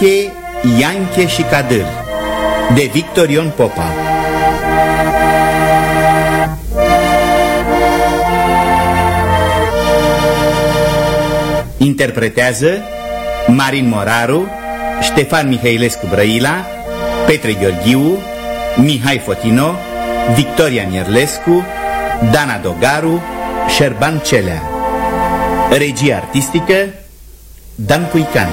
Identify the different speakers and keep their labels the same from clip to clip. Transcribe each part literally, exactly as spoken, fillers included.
Speaker 1: Ianche, Ianche și Cadâr, de Victor Ion Popa. Interpretează Marin Moraru, Ștefan Mihailescu Brăila, Petre Gheorghiu, Mihai Fotino, Victoria Mierlescu, Dana Dogaru, Șerban Celea. Regie artistică Dan Puican.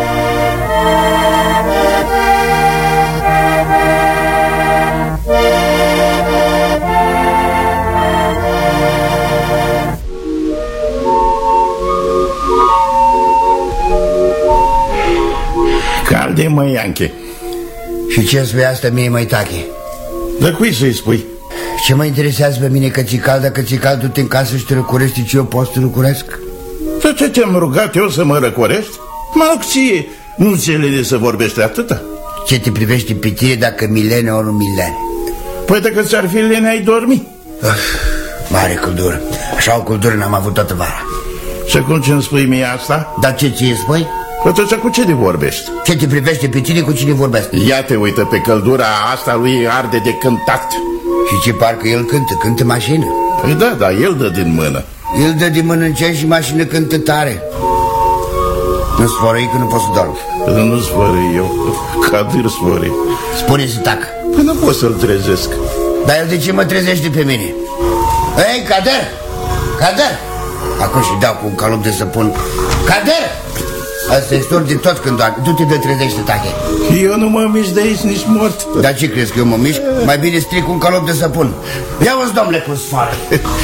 Speaker 2: Calde, mă, Ianche.
Speaker 3: Și ce spui asta mie, măi, Tache?
Speaker 2: De cui să-i spui?
Speaker 3: Ce mă interesează pe mine că ți cald, dacă ți cald, du-te în casă și te răcorești și eu pot să te răcoresc?
Speaker 2: De ce te-am rugat eu să mă răcorești? Mă rog, ție, nu înțelege să vorbești atâta?
Speaker 3: Ce te privește pe tine dacă milene ori milene?
Speaker 2: Păi dacă ți-ar fi lene, ai dormi.
Speaker 3: Uf, mare căldură. Așa o căldură n-am avut toată vara.
Speaker 2: Și cum ce-mi spui mie asta?
Speaker 3: Dar ce ție spui?
Speaker 2: Atunci cu ce te vorbești?
Speaker 3: Ce te privește pe tine, cu cine vorbesc?
Speaker 2: Ia te uită pe căldura asta, lui arde de cântat.
Speaker 3: Și ce parcă el cântă, cântă mașină?
Speaker 2: Păi da, da, el dă din mână.
Speaker 3: El dă din mână în cer și mașină cântă tare. Nu-ți sfărăi că nu pot să dorm.
Speaker 2: Păi nu sfărăi eu, Cadâr sfărăi.
Speaker 3: Spune să tacă.
Speaker 2: Păi nu pot să-l trezesc.
Speaker 3: Dar el de ce mă trezește pe mine? Ei, Cadâr! Cadâr! Acum și dau cu un calop de săpun. Cadâr! Asta e stor de tot când doar. Du-te de trezește, Tache.
Speaker 2: Eu nu mă mișc de aici nici mort.
Speaker 3: Dar ce crezi, că eu mă mișc? Mai bine stric un calop de săpun. Ia-o-ți, domnule, cu sfoară.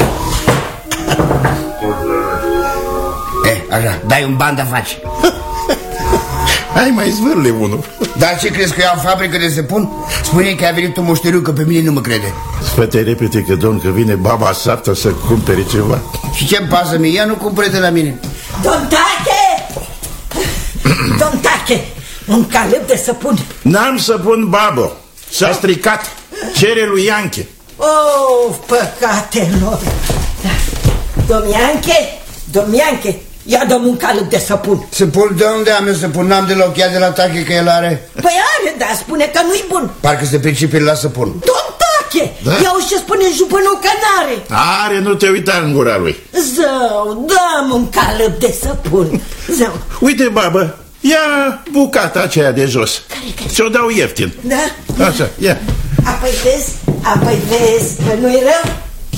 Speaker 3: Eh, așa, dai un ban de faci.
Speaker 2: Hai mai zvârle unul.
Speaker 3: Dar ce crezi, că eu am fabrică de săpun? Spune că a venit un moșteriu, că pe mine nu mă crede.
Speaker 2: Fă-te repede că, domn, că vine baba Saptă să cumpere ceva.
Speaker 3: Și ce-mi pasă mie? Ea nu cumpere de la mine.
Speaker 4: Domn Tache! Domn Tache, un calep de săpun.
Speaker 2: N-am săpun, babă. S-a stricat. Cere lui Ianche.
Speaker 4: Oh, păcatelor. Domn Ianche, domn Ianche, ia dă-mi un calep de săpun.
Speaker 3: Săpun de unde am eu săpun? N-am deloc, ia de la Tache că el are.
Speaker 4: Păi are, dar spune că nu-i bun.
Speaker 3: Parcă se pricepe la săpun.
Speaker 4: Domn Tache, da? Ia-o și spune jupânul că n-are.
Speaker 2: Are, nu te uita în gura lui.
Speaker 4: Zău, dă-mi un calep de săpun. Zău.
Speaker 2: Uite, babă, ia bucata aceea de jos. Ți-o dau ieftin.
Speaker 4: Da?
Speaker 2: Așa, ia.
Speaker 4: Apoi vezi, apoi vezi că nu-i rău.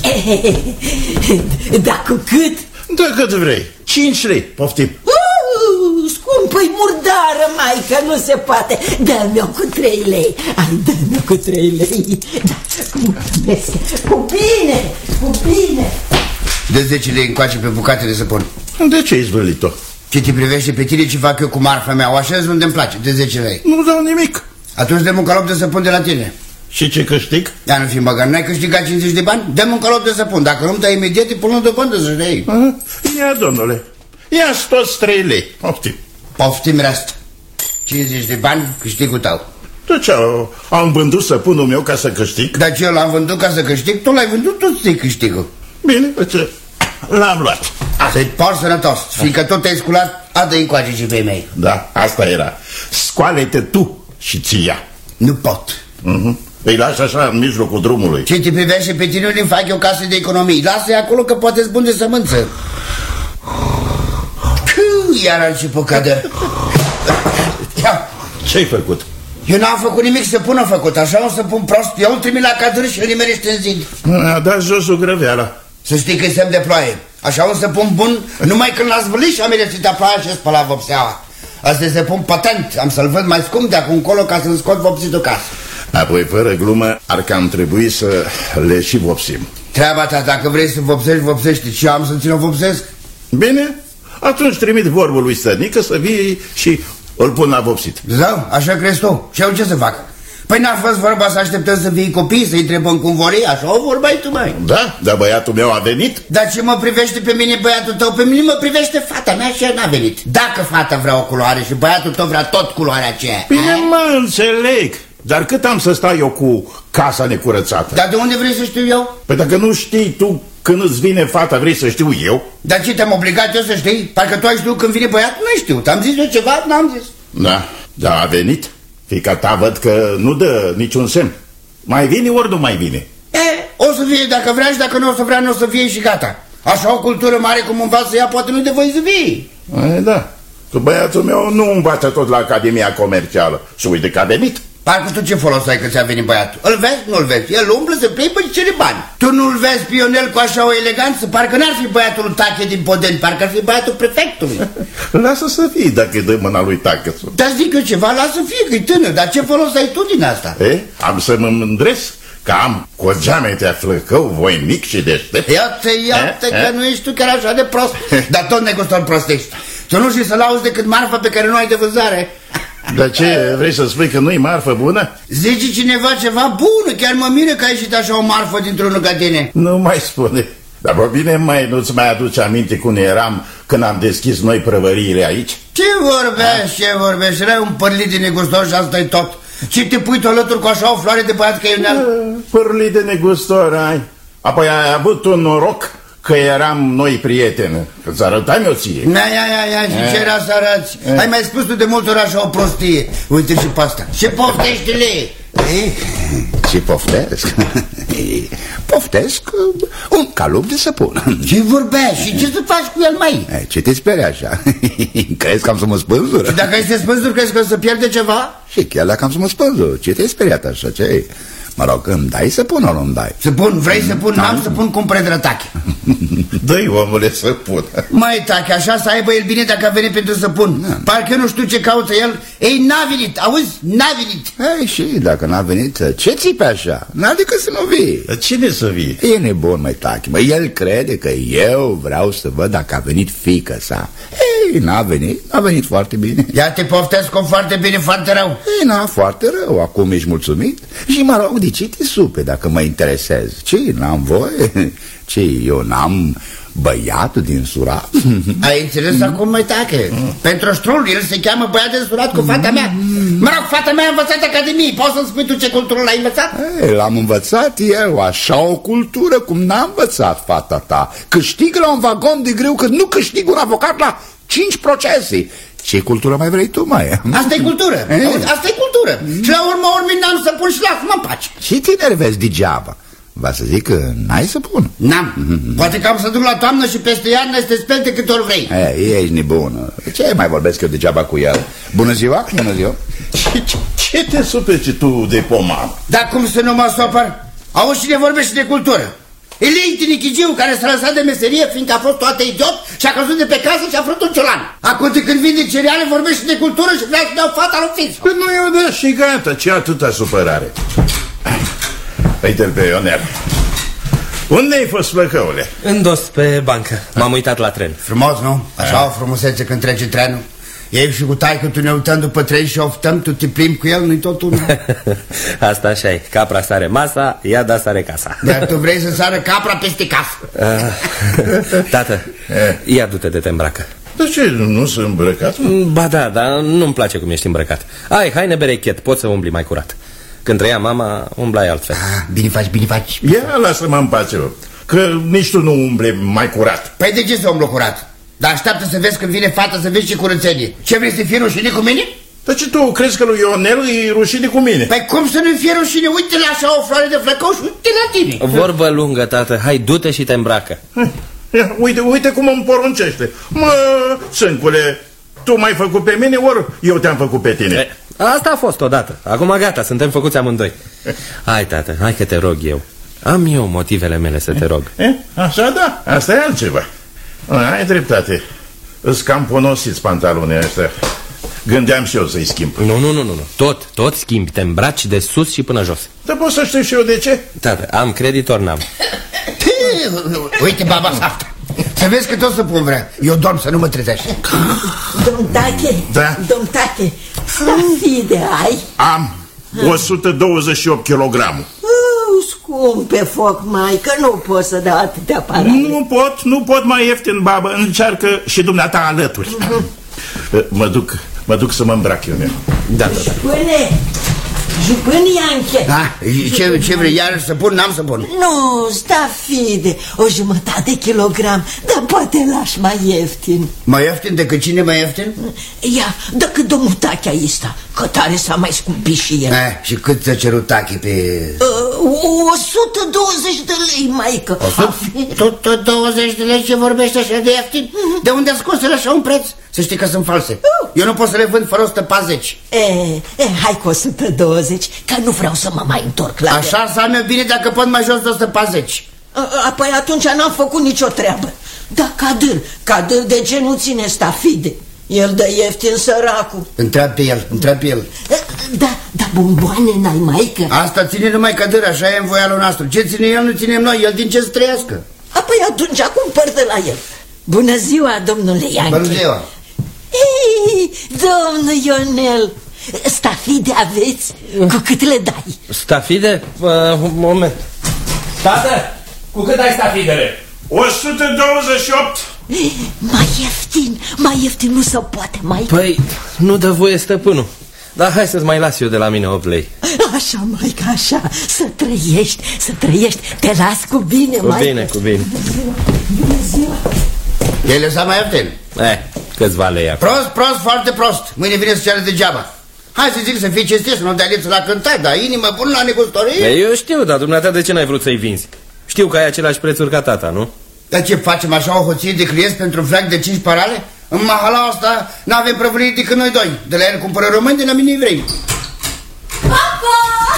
Speaker 4: Da, cu cât?
Speaker 2: Da, cât vrei. Cinci lei, poftim.
Speaker 4: Uh, scumpă-i murdară, maică, nu se poate. Dă-mi-o cu trei lei. Ai, dă-mi-o cu trei lei. Da, mulțumesc. Cu bine, cu bine.
Speaker 3: De zece lei încoace pe bucate de săpun.
Speaker 2: De ce ai zvârlit-o?
Speaker 3: Ce te privește pe tine, ce fac eu cu marfa mea? O așez unde îmi place, de zece lei.
Speaker 2: Nu dau nimic.
Speaker 3: Atunci dăm un calop de săpun de la tine.
Speaker 2: Și ce câștig?
Speaker 3: Ia nu fi băgat, n-ai câștigat cincizeci de bani? Dăm un calop de săpun, dacă nu-mi dai imediat, îi pun de bandă să-și dai.
Speaker 2: Ia, domnule, ia-ți toți trei lei, poftim.
Speaker 3: Poftim asta. cincizeci de bani, câștigul tău.
Speaker 2: De ce, am vândut săpunul meu ca să câștig?
Speaker 3: Dar ce eu l-am vândut ca să câștig, tu l-ai vândut, tu ți-ai câștigul.
Speaker 2: Bine, ce l-am luat.
Speaker 3: Să-i por sănătos, fiindcă tot te-ai sculat, adă-i încoace și pe mei.
Speaker 2: Da, asta era. Scoală-te tu și ți ia.
Speaker 3: Nu pot.
Speaker 2: Uh-huh. Îi lași așa în mijlocul drumului.
Speaker 3: Ce te privește pe tine, nu-mi fac eu casă de economii. Lasă-i acolo că poate-ți bun de sămânță. Iar a început cadă.
Speaker 2: Ce-ai făcut?
Speaker 3: Eu n-am făcut nimic, să pun a făcut. Așa o să pun prost. Eu îl trimit la Cadâr și îl nimerește în zid.
Speaker 2: A dat jos o grăveală.
Speaker 3: Să știi că-i semn de ploaie. Așa o să pun bun, numai când l-a zvârlit și am miresit a ploaia și spăla vopseaua. Asta se pun patent. Am să-l văd mai scump de acum încolo ca să-mi scot vopsitul casă.
Speaker 2: Apoi, fără glumă, ar cam trebui să le și vopsim.
Speaker 3: Treaba ta, dacă vrei să vopsești, vopsește. Și eu am să țin o vopsesc?
Speaker 2: Bine, atunci trimit vorbul lui Stănică să vii și îl pun la vopsit.
Speaker 3: Da, așa crezi tu. Și eu ce să fac? Păi n-a fost vorba să așteptăm să fii copii, să-i întrebăm cum vor ei, așa o vorbai tu, mai.
Speaker 2: Da, dar băiatul meu a venit.
Speaker 3: Dar ce mă privește pe mine băiatul tău? Pe mine mă privește fata mea și ea n-a venit. Dacă fata vrea o culoare și băiatul tău vrea tot culoarea aceea.
Speaker 2: Bine, mă înțeleg. Dar cât am să stau eu cu casa necurățată?
Speaker 3: Dar de unde vrei să știu eu?
Speaker 2: Păi dacă nu știi tu când îți vine fata, vrei să știu eu?
Speaker 3: Dar ce, te-am obligat eu să știi? Parcă tu ai știut când vine băiatul? Nu știu, t-am zis eu ceva? N-am zis.
Speaker 2: Da, Da, a venit. Fiica ta văd că nu dă niciun semn. Mai vine ori nu mai vine?
Speaker 3: E, o să fie dacă vrea și dacă nu o să vrea, nu o să fie și gata. Așa o cultură mare cum învață ea, poate nu de voi zâvi.
Speaker 2: E, da. Că băiatul meu nu învață tot la Academia Comercială. Și uite că a venit.
Speaker 3: Parcă tu ce folos ai că ți-a venit băiatul? Îl vezi? Nu-l vezi. El umblă, se plimbă și cere bani. Tu nu-l vezi pionel cu așa o eleganță? Parcă n-ar fi băiatul Tache din Podeni, parcă ar fi băiatul prefectului.
Speaker 2: Lasă să fie dacă îi dă mâna lui Tache.
Speaker 3: Dar zic eu ceva, lasă fie că-i tânăr, dar ce folos ai tu din asta?
Speaker 2: E, am să mă mândresc că am cu o geametea flăcău, voinic și deștept.
Speaker 3: Iată, iată
Speaker 2: e?
Speaker 3: că e? Nu ești tu chiar așa de prost. Dar tot negustor prostești. Să nu știi să lauzi decât marfa pe care nu ai de vânzare.
Speaker 2: Dar ce, vrei să spui că nu-i marfă bună?
Speaker 3: Zice cineva ceva bună, chiar mă miră că ai ieșit așa o marfă dintr-unul ca tine.
Speaker 2: Nu mai spune. Dar bă, bine, mai nu-ți mai aduce aminte cum eram când am deschis noi prăvăriile aici?
Speaker 3: Ce vorbești, ce vorbești? Erai un părlit de negustor și asta e tot. Și te pui tu alături cu așa o floare de băiat căiuneal?
Speaker 2: Părlit de negustor ai. Apoi ai avut un noroc că eram noi prieteni. Îți arătam eu ție.
Speaker 3: Ia, ia, ia, ia, și ce era să arăți? Ai mai spus tu de multe ori așa o prostie. Uite și pe asta. Ce poftește-le?
Speaker 5: Ce poftesc? Poftesc un calup de săpun.
Speaker 3: Ce vorbești? Și ce să faci cu el, mai?
Speaker 5: Ce te speri așa? Crezi că am să mă spânzur?
Speaker 3: Și dacă este spânzur, crezi că o să pierde ceva?
Speaker 5: Și chiar dacă am să mă spânzur, ce te-ai speriat așa? Ce? Mă rog, îmi dai să pun ori nu-mi dai?
Speaker 3: Să pun, vrei să pun, n-am să pun cum predră Tache.
Speaker 2: Dă-i, omule, să pun.
Speaker 3: Mai Tache, așa să aibă el bine dacă a venit pentru să pun. Da. Parcă nu știu ce caută el. Ei, n-a venit, auzi? N-a venit.
Speaker 5: Ei, și dacă n-a venit, ce țipe așa? N-a decât să nu vii.
Speaker 2: Cine să vie?
Speaker 5: E nebun, mai Tache, mă. El crede că eu vreau să văd dacă a venit fiica sa. Ei, n-a venit, n-a venit foarte bine.
Speaker 3: Ia te poftesc o foarte bine, foarte rău.
Speaker 5: Ei, n-a, foarte rău, acum ești mulțumit? Și mă rog, de ce te supe dacă mă interesez? Ce, n-am voie? Ce, eu n-am băiatul din Surat?
Speaker 3: Ai înțeles mm. acum, mai Tache? Mm. Pentru ștrul, el se cheamă băiat din Surat cu fata mea. Mă rog, fata mea a învățat Academie. Poți să-mi spui tu ce cultură l-ai învățat?
Speaker 5: Ei, l-am învățat eu, așa o cultură cum n-a învățat fata ta. Câștigă la un vagon de greu cât nu câștigă un avocat la cinci procese. Ce cultură mai vrei tu, mai?
Speaker 3: Asta e cultură. Auzi, asta e cultură. Mm. Și la urmă urmei n-am să pun și lasă-mă în pace.
Speaker 5: Și te nervezi degeaba. Va să zic că n-ai să pun.
Speaker 3: N-am. Mm-hmm. Poate că am să duc la toamnă și peste iarnă să te spelte cât ori vrei.
Speaker 5: E, ești nebună. Ce mai vorbesc eu degeaba cu el? Bună ziua, bună ziua.
Speaker 2: Ce, ce, ce te supeci tu de pomam?
Speaker 3: Dar cum să nu mă supăr? Auzi, cine vorbește de cultură? Elei Tinichigiu, care s-a lăsat de meserie fiindcă a fost toată idiot și a căzut de pe casă și a frânt un ciolan. Acum de când vinde cereale vorbește de cultură și vrea să dau fata lui Fițu.
Speaker 2: Păi nu i-o dă și gata, ce atâta supărare. Uite-l pe Ionel. Unde ai fost, flăcăule?
Speaker 6: În dos pe bancă, m-am uitat la tren.
Speaker 3: Frumos, nu? Așa o frumusețe când trece trenul. Eu și cu taică tu ne uităm după tren și oftăm, tu te plimbi cu el, nu-i tot unul.
Speaker 6: Asta așa e, capra sare masa, ea da sare casa.
Speaker 3: Dar tu vrei să sară capra peste casă.
Speaker 6: uh, Tată, ia du-te de te îmbracă.
Speaker 2: Dar ce, nu sunt îmbrăcat?
Speaker 6: Ba da, dar nu-mi place cum ești îmbrăcat. Ai haine berechet, poți să umbli mai curat. Când trăia mama, umblai altfel.
Speaker 3: Ah, bine faci, bine faci.
Speaker 2: Ia, lasă-mă în pace, că nici tu nu umbli mai curat.
Speaker 3: Păi de ce să umblu curat? Dar așteaptă să vezi când vine fata să vezi ce curățenie. Ce vrei să fie rușine cu mine?
Speaker 2: Dar ce tu crezi că lui Ionel e rușine cu mine?
Speaker 3: Păi cum să nu fie rușine? Uite-le așa o floare de flăcău și uite la tine.
Speaker 6: Vorbă lungă, tată, hai, du-te și te îmbracă.
Speaker 2: Ia, uite, uite cum îmi poruncește. Mă, sâncule, tu m-ai făcut pe mine ori eu te-am făcut pe tine?
Speaker 6: E, asta a fost odată, acum gata, suntem făcuți amândoi. Hai, tată, hai că te rog eu. Am eu motivele mele să te rog.
Speaker 2: E? Așa da, asta e altceva. Ai dreptate. Îți cam ponosiți pantalonii ăștia. Gândeam și eu să-i schimb.
Speaker 6: Nu, nu, nu, nu, tot, tot schimbi, te îmbraci de sus și până jos.
Speaker 2: Dar poți să știu și eu de ce?
Speaker 6: Tată, am creditor, n-am.
Speaker 3: Uite baba asta. Să vezi că tot să pun vrea. Eu dorm să nu mă trezești.
Speaker 4: Domn Tache,
Speaker 2: da?
Speaker 4: Domn Tache, stafide ai?
Speaker 2: Am o sută douăzeci și opt kilograme.
Speaker 4: Scumpe foc, mai, că nu pot să dau atâtea parale.
Speaker 2: Nu pot, nu pot mai ieftin, babă. Încearcă și dumneata alături. uh-huh. Mă duc, mă duc să mă îmbrac eu.
Speaker 6: Da, da, da.
Speaker 4: Spune, Jupân Ianche.
Speaker 3: Da, ce, ce vrei, iar să pun, n-am să pun.
Speaker 4: Nu, stafide, o jumătate de kilogram, dar poate lași mai ieftin.
Speaker 3: Mai ieftin decât cine mai ieftin?
Speaker 4: Ia, decât domnul Tachi aici, că tare s-a mai scumpit și el.
Speaker 3: Eh, și cât ți-a cerut Tachi pe...
Speaker 4: O sută douăzeci de lei, maică.
Speaker 3: o sută douăzeci de lei, ce vorbește așa de ieftin? De unde a scos el așa un preț? Să știi că sunt false. Eu nu pot să le vând fără o sută patruzeci.
Speaker 4: E, e, hai cu o sută douăzeci, că nu vreau să mă mai întorc la
Speaker 3: așa înseamnă bine dacă pot mai jos de o sută patruzeci.
Speaker 4: Apoi atunci n-am făcut nicio treabă. Da, Cadir, Cadir de ce nu ține stafide? El dă ieftin săracul.
Speaker 3: Întreabă pe el, întreabă pe el.
Speaker 4: Da, da, bomboane n-ai, maică?
Speaker 3: Asta ține numai Cadir, așa e în voialul nostru. Ce ține el, nu ținem noi, el din ce să trăiască.
Speaker 4: Apoi atunci cumpăr de la el. Bună ziua, domnule Ianche.
Speaker 3: Bună ziua.
Speaker 4: Ei, domnul Ionel, stafide aveți? Cu cât le dai?
Speaker 6: Stafide? Uh, un moment. Tată, cu cât ai stafidele?
Speaker 2: o sută douăzeci și opt.
Speaker 4: Mai ieftin, mai ieftin nu se poate, mai.
Speaker 6: Păi, nu dă voie stăpânul. Dar hai să-ți mai las eu de la mine opt lei.
Speaker 4: Așa, maică, așa, să trăiești, să trăiești. Te las cu bine,
Speaker 6: cu
Speaker 4: maică.
Speaker 6: Cu bine, cu bine.
Speaker 4: Bună ziua.
Speaker 3: El lăsa mai ieftin.
Speaker 6: Eh, câțiva lei acum.
Speaker 3: Prost, prost, foarte prost. Mâine vine să ceară degeaba. Hai să zic să fii cinstit, să nu dai lipsă la cântat, dar inimă bună la negustorie.
Speaker 6: Eu știu, dar dumneata de ce n-ai vrut să-i vinzi? Știu că ai același prețuri ca tata, nu?
Speaker 3: Dar ce facem așa o hoție de clienți pentru un fleac de cinci parale? În mahala asta n-avem prăvălit decât noi doi. De la el cumpără români, de la mine evrei.
Speaker 7: Papa!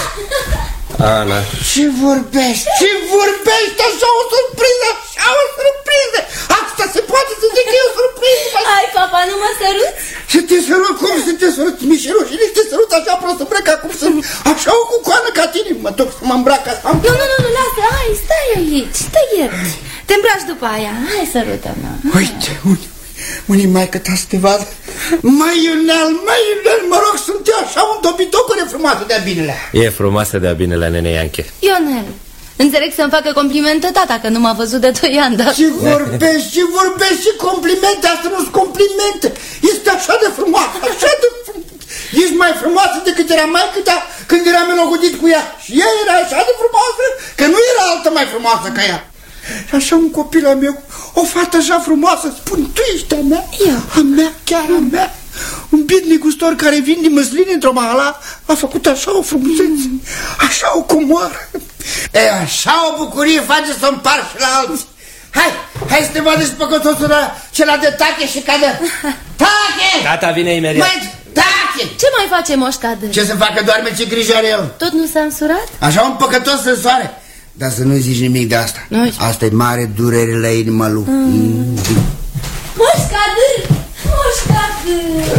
Speaker 6: Ana.
Speaker 3: Ce vorbești? Ce vorbești? Așa o surpriză, așa o surpriză. Asta se poate să zic că e o surpriză.
Speaker 7: Hai, papa, nu mă săruți?
Speaker 3: Să te sărut? Cum să te sărut? Mi-e rușine să te sărut așa prost îmbrăc acum sunt așa o cucoană ca tine. Mă duc să mă îmbrac așa.
Speaker 7: Nu, nu, nu, nu, lasă, hai, stai aici, stai ierți. Te îmbraci după aia, hai, sărută-mă.
Speaker 3: Uite, unii, unii mai cât să te vadă. Mai Ionel, mai Ionel, mă rog, sunt eu așa un dobitocure frumoasă de-a binelea.
Speaker 6: E frumoasă de-a binelea, nene Ianche.
Speaker 7: Ionel, înțeleg să-mi facă complimente tata că nu m-a văzut de doi ani, dar...
Speaker 3: Ce vorbești, ce vorbești, ce complimente, asta nu-s complimente. Este așa de frumoasă, așa de frumoasă. Ești mai frumoasă decât era maică ta când eram înlogodit cu ea. Și ea era așa de frumoasă că nu era altă mai frumoasă ca ea. Și așa un copil al meu, o fată așa frumoasă, spun, tu ești a mea?
Speaker 7: Eu.
Speaker 3: A mea, chiar a mea. Un bit negustor care vinde măsline într-o mahala a făcut așa o frumusețe, așa o comoară. E, așa o bucurie face să o împar și la alții. Hai, hai să te vadă și păcătosul ăla, cela de Tache și Cadă. Tache!
Speaker 6: Tata vine imediat.
Speaker 3: Mai, Tache!
Speaker 7: Ce mai face Moș Cadă?
Speaker 3: Ce să facă, doarme, ce grijă are el?
Speaker 7: Tot nu s-a însurat?
Speaker 3: Așa un păcătos să soare. Dar să nu zici nimic de asta. Asta e mare durere la inima lui. mm.
Speaker 7: Moș Cadă! Moș Cadă!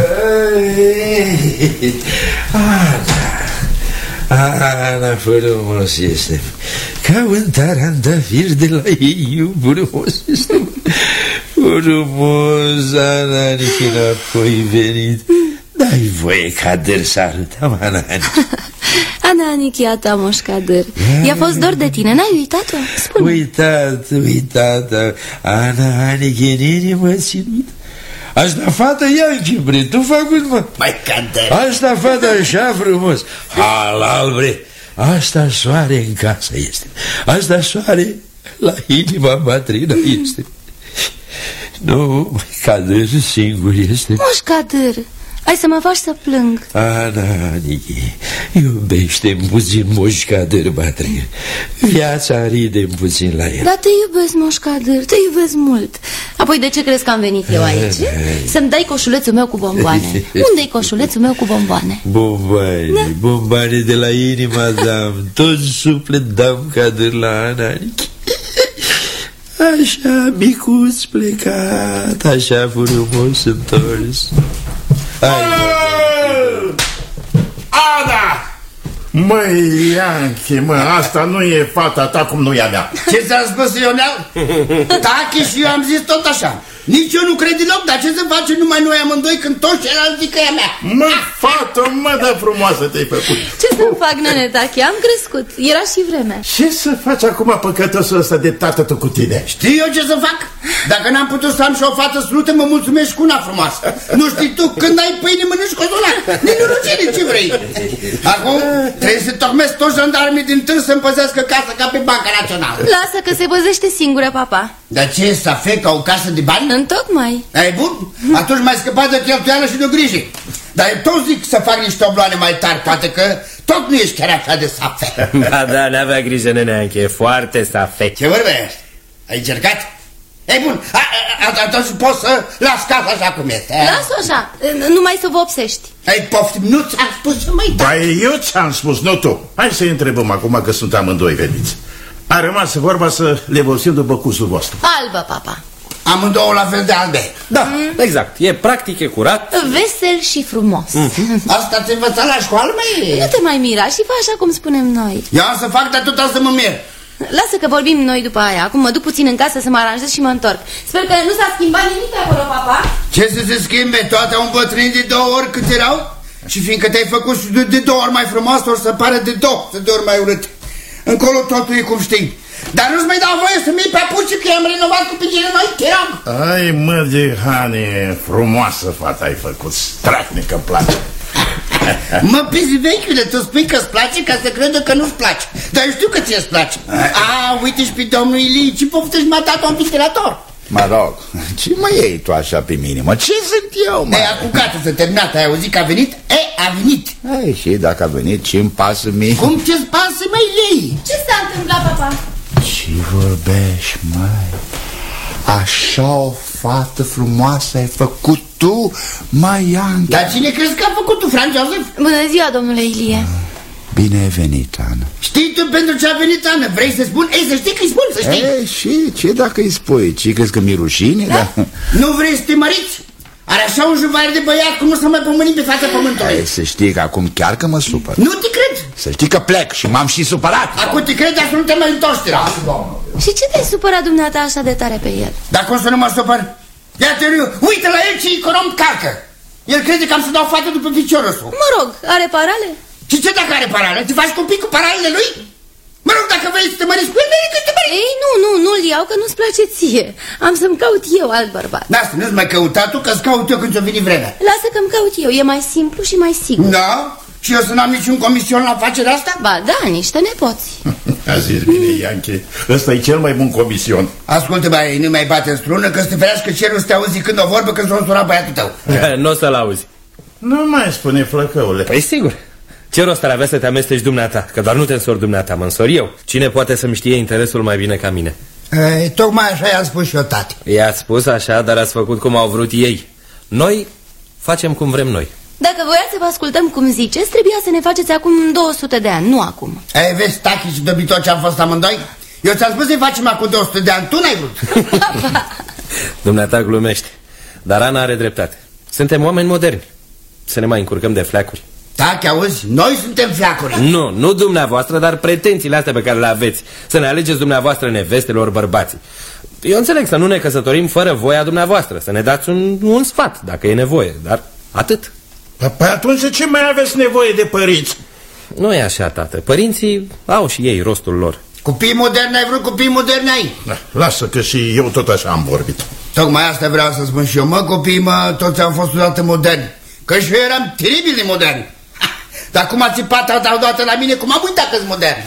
Speaker 8: Ana, Ana, frumos este. Ca un tarandafir de la ei, frumos este. Frumos, Ana, nici înapoi venit. Dai voie, Cader, să arătăm, Ana,
Speaker 7: Ana Anichiata, Moș Cadă. I-a fost dor de tine, n-ai uitat-o? Spune.
Speaker 8: Uitat, uitat. Ana Anichienini m-a ținut. Asta fata Ianche, bre, tu făcut, mă.
Speaker 3: Mai Cadă.
Speaker 8: Asta fata așa frumos. Halal, bre. Asta soare în casă este. Asta soare la inima matrină este. Nu, Cadăr singur este.
Speaker 7: Moș Cadă, ai să mă faci să plâng.
Speaker 8: Ana, Anichi, iubește-mi puțin Moș Cadăr, bătrân. Viața ride puțin la el.
Speaker 7: Dar te iubesc, Moș Cadă, te iubesc mult. Apoi de ce crezi că am venit eu aici? Să-mi dai coșulețul meu cu bomboane. Unde-i coșulețul meu cu bomboane?
Speaker 8: Bomboane, da. Bomboane de la inima dam. Tot suflet dam, Cadăr, la Ana, Anichi. Așa micuț plecat, așa frumos întors.
Speaker 2: Ana! Măi, Ianche, mă, asta nu e fata ta cum nu e a mea.
Speaker 3: Ce ți-am spus, Ionel? Tache și eu am zis tot așa. Nici eu nu cred deloc, dar ce să facem numai noi amândoi când toți ceilalți zic că e a mea?
Speaker 2: Mă, fată, mă, da frumoasă te-ai făcut.
Speaker 7: Ce să-mi fac, nene Tachi? Am crescut, era și vremea.
Speaker 2: Ce să faci acum păcătosul ăsta de tată tu cu tine?
Speaker 3: Știu eu ce să fac? Dacă n-am putut să am și o fată slută, mă mulțumesc cu una frumoasă. Nu știi tu, când ai pâine mănânci cozonac. Nenorocire, ce vrei? Acum trebuie să tocmesc toți jandarmii din târg să-mi păzească casa ca pe Banca Națională.
Speaker 7: Lasă că se păzește singură, papa.
Speaker 3: Dar ce, să fie ca o casă de bani?
Speaker 7: Întocmai.
Speaker 3: Ai bun? Atunci mai scăpat de cheltuială și de grijă. Dar eu tot zic să fac niște obloane mai tari, poate că tot nu ești chiar așa de safe.
Speaker 6: Ba da, n-avea grijă, nene Anche, e foarte safe.
Speaker 3: Ce vorbești? Ai încercat? Ei bun, atunci poți să las casa așa cum este.
Speaker 7: Las-o așa, numai să vă obsești.
Speaker 3: Ai poftim, nu ți-am spus să mai
Speaker 2: da. Ba, eu ți-am spus, nu tu. Hai să-i întrebăm acum că sunt amândoi veniți. A rămas vorba să le vopsim după cusul vostru.
Speaker 7: Albă, papa.
Speaker 3: Amândouă la fel de albe.
Speaker 6: Da, mm. exact, e practic, e curat.
Speaker 7: Vesel și frumos.
Speaker 6: Mm-hmm.
Speaker 3: Asta ți-ai învățat la școală, măi?
Speaker 7: Nu te mai mira și fă așa cum spunem noi.
Speaker 3: Eu am să fac de atâta să mă mir.
Speaker 7: Lasă că vorbim noi după aia. Acum mă duc puțin în casă să mă aranjez și mă întorc. Sper că nu s-a schimbat nimic pe acolo, papa.
Speaker 3: Ce să se schimbe? Toate au îmbătrânit de două ori cât erau? Și fiindcă te-ai făcut de, de două ori mai frumos, or să pare de două de ori mai urât. Încolo totul e cum știi. Dar nu-ți mai dau voie să-mi iei papuci, că i-am renovat cu picele noi, te rog.
Speaker 2: Ai, mă, de Hane, frumoasă fata ai făcut, stracnică-mi place.
Speaker 3: Mă, pizi vechiule, tu spui că-ți place ca să credă că nu-ți place. Dar eu știu că ți-ți place. A, uite și pe domnul Ilie, ce poftești m-a dat un ventilator.
Speaker 5: Mă rog, ce mă iei tu așa pe mine, mă? Ce sunt eu, mă?
Speaker 3: E, acum gata, să terminat, ai auzit că a venit? E, a venit.
Speaker 5: Ei, și dacă a venit, ce-mi pasă mie?
Speaker 3: Cum ce-ți pasă, măi, Lei?
Speaker 7: Ce s-a întâmplat, papa?
Speaker 5: Ce vorbești, măi? Așa o fată frumoasă ai făcut tu, Maian.
Speaker 3: Dar cine crezi că a făcut tu, Franz Joseph?
Speaker 7: Bună ziua, domnule Ilie.
Speaker 5: Bine ai venit, Ana.
Speaker 3: Știi tu pentru ce a venit, Ana? Vrei să spun? Ei, să știi că-i spun, să știi.
Speaker 5: Ei, și ce dacă îi spui? Ce crezi că mi-e rușine?
Speaker 3: Da? Da? Nu vrei să te măriți? Are așa un juvaier de băiat cum nu s-a mai pomenit pe fața pământului.
Speaker 5: Ei, să știi că acum chiar că mă supăr.
Speaker 3: Nu te cred.
Speaker 5: Să știi că plec și m-am și supărat.
Speaker 3: Acum te cred, dar să nu te mai întorci.
Speaker 7: Și ce te-ai supărat dumneata așa de tare pe el?
Speaker 3: Dar cum să nu mă supăr? Iată, uite la el ce econom calcă. El crede că am să dau fată după piciorul său.
Speaker 7: Mă rog, are parale?
Speaker 3: Și ce dacă are parale? Te faci copii cu paralele lui? Mă rog, dacă vrei să te măriți cu el, vei că te măriți.
Speaker 7: Ei, nu, nu, nu-l iau că nu-ți place ție. Am să-mi caut eu alt bărbat.
Speaker 3: Da, asta nu-ți mai căuta tu, că-ți caut eu când ți-o veni vremea.
Speaker 7: Lasă că-mi caut eu, e mai simplu și mai sigur.
Speaker 3: Da? Și eu să n-am niciun comision la afacerea asta?
Speaker 7: Ba da, niște nepoți.
Speaker 2: A zis bine, Ianche, ăsta e cel mai bun comision.
Speaker 3: Ascultă, bai, nu mai bate în strună, că să te ferească cerul să te auzi când o vorbă când s-o însura băiatul tău.
Speaker 6: Nu o să-l auzi.
Speaker 2: Nu mai spune, flăcăule.
Speaker 6: Păi sigur. Ce rost ar avea să te amesteci dumneata? Că doar nu te însori dumneata, mă însor eu. Cine poate să-mi știe interesul mai bine ca mine?
Speaker 3: E, tocmai așa i-am spus și eu, tati.
Speaker 6: I-ați spus așa, dar ați făcut cum au vrut ei. Noi facem cum vrem noi.
Speaker 7: Dacă voiați să vă ascultăm cum ziceți, trebuia să ne faceți acum două sute de ani, nu acum.
Speaker 3: Ei, vezi, tachi și dobitor ce am fost amândoi? Eu ți-am spus să-i facem acum două sute de ani, tu n-ai vrut.
Speaker 6: Dumneata glumește. Dar Ana are dreptate. Suntem oameni moderni. Să ne mai încurcăm de fleacuri.
Speaker 3: Tachi, auzi? Noi suntem fleacuri.
Speaker 6: Nu, nu dumneavoastră, dar pretențiile astea pe care le aveți. Să ne alegeți dumneavoastră nevestelor bărbații. Eu înțeleg să nu ne căsătorim fără voia dumneavoastră. Să ne dați un, un sfat, dacă e nevoie. Dar atât.
Speaker 2: Păi atunci de ce mai aveți nevoie de părinți?
Speaker 6: Nu e așa, tată. Părinții au și ei rostul lor.
Speaker 3: Copii moderni ai vrut, copii moderni ai.
Speaker 2: Da, lasă că și eu tot așa am vorbit.
Speaker 3: Tocmai asta vreau să spun și eu. Mă, copiii, mă, toți am fost odată moderni. Că și eu eram teribil de moderni. Dar cum a țipat odată la mine, cum am uitat că-s modern.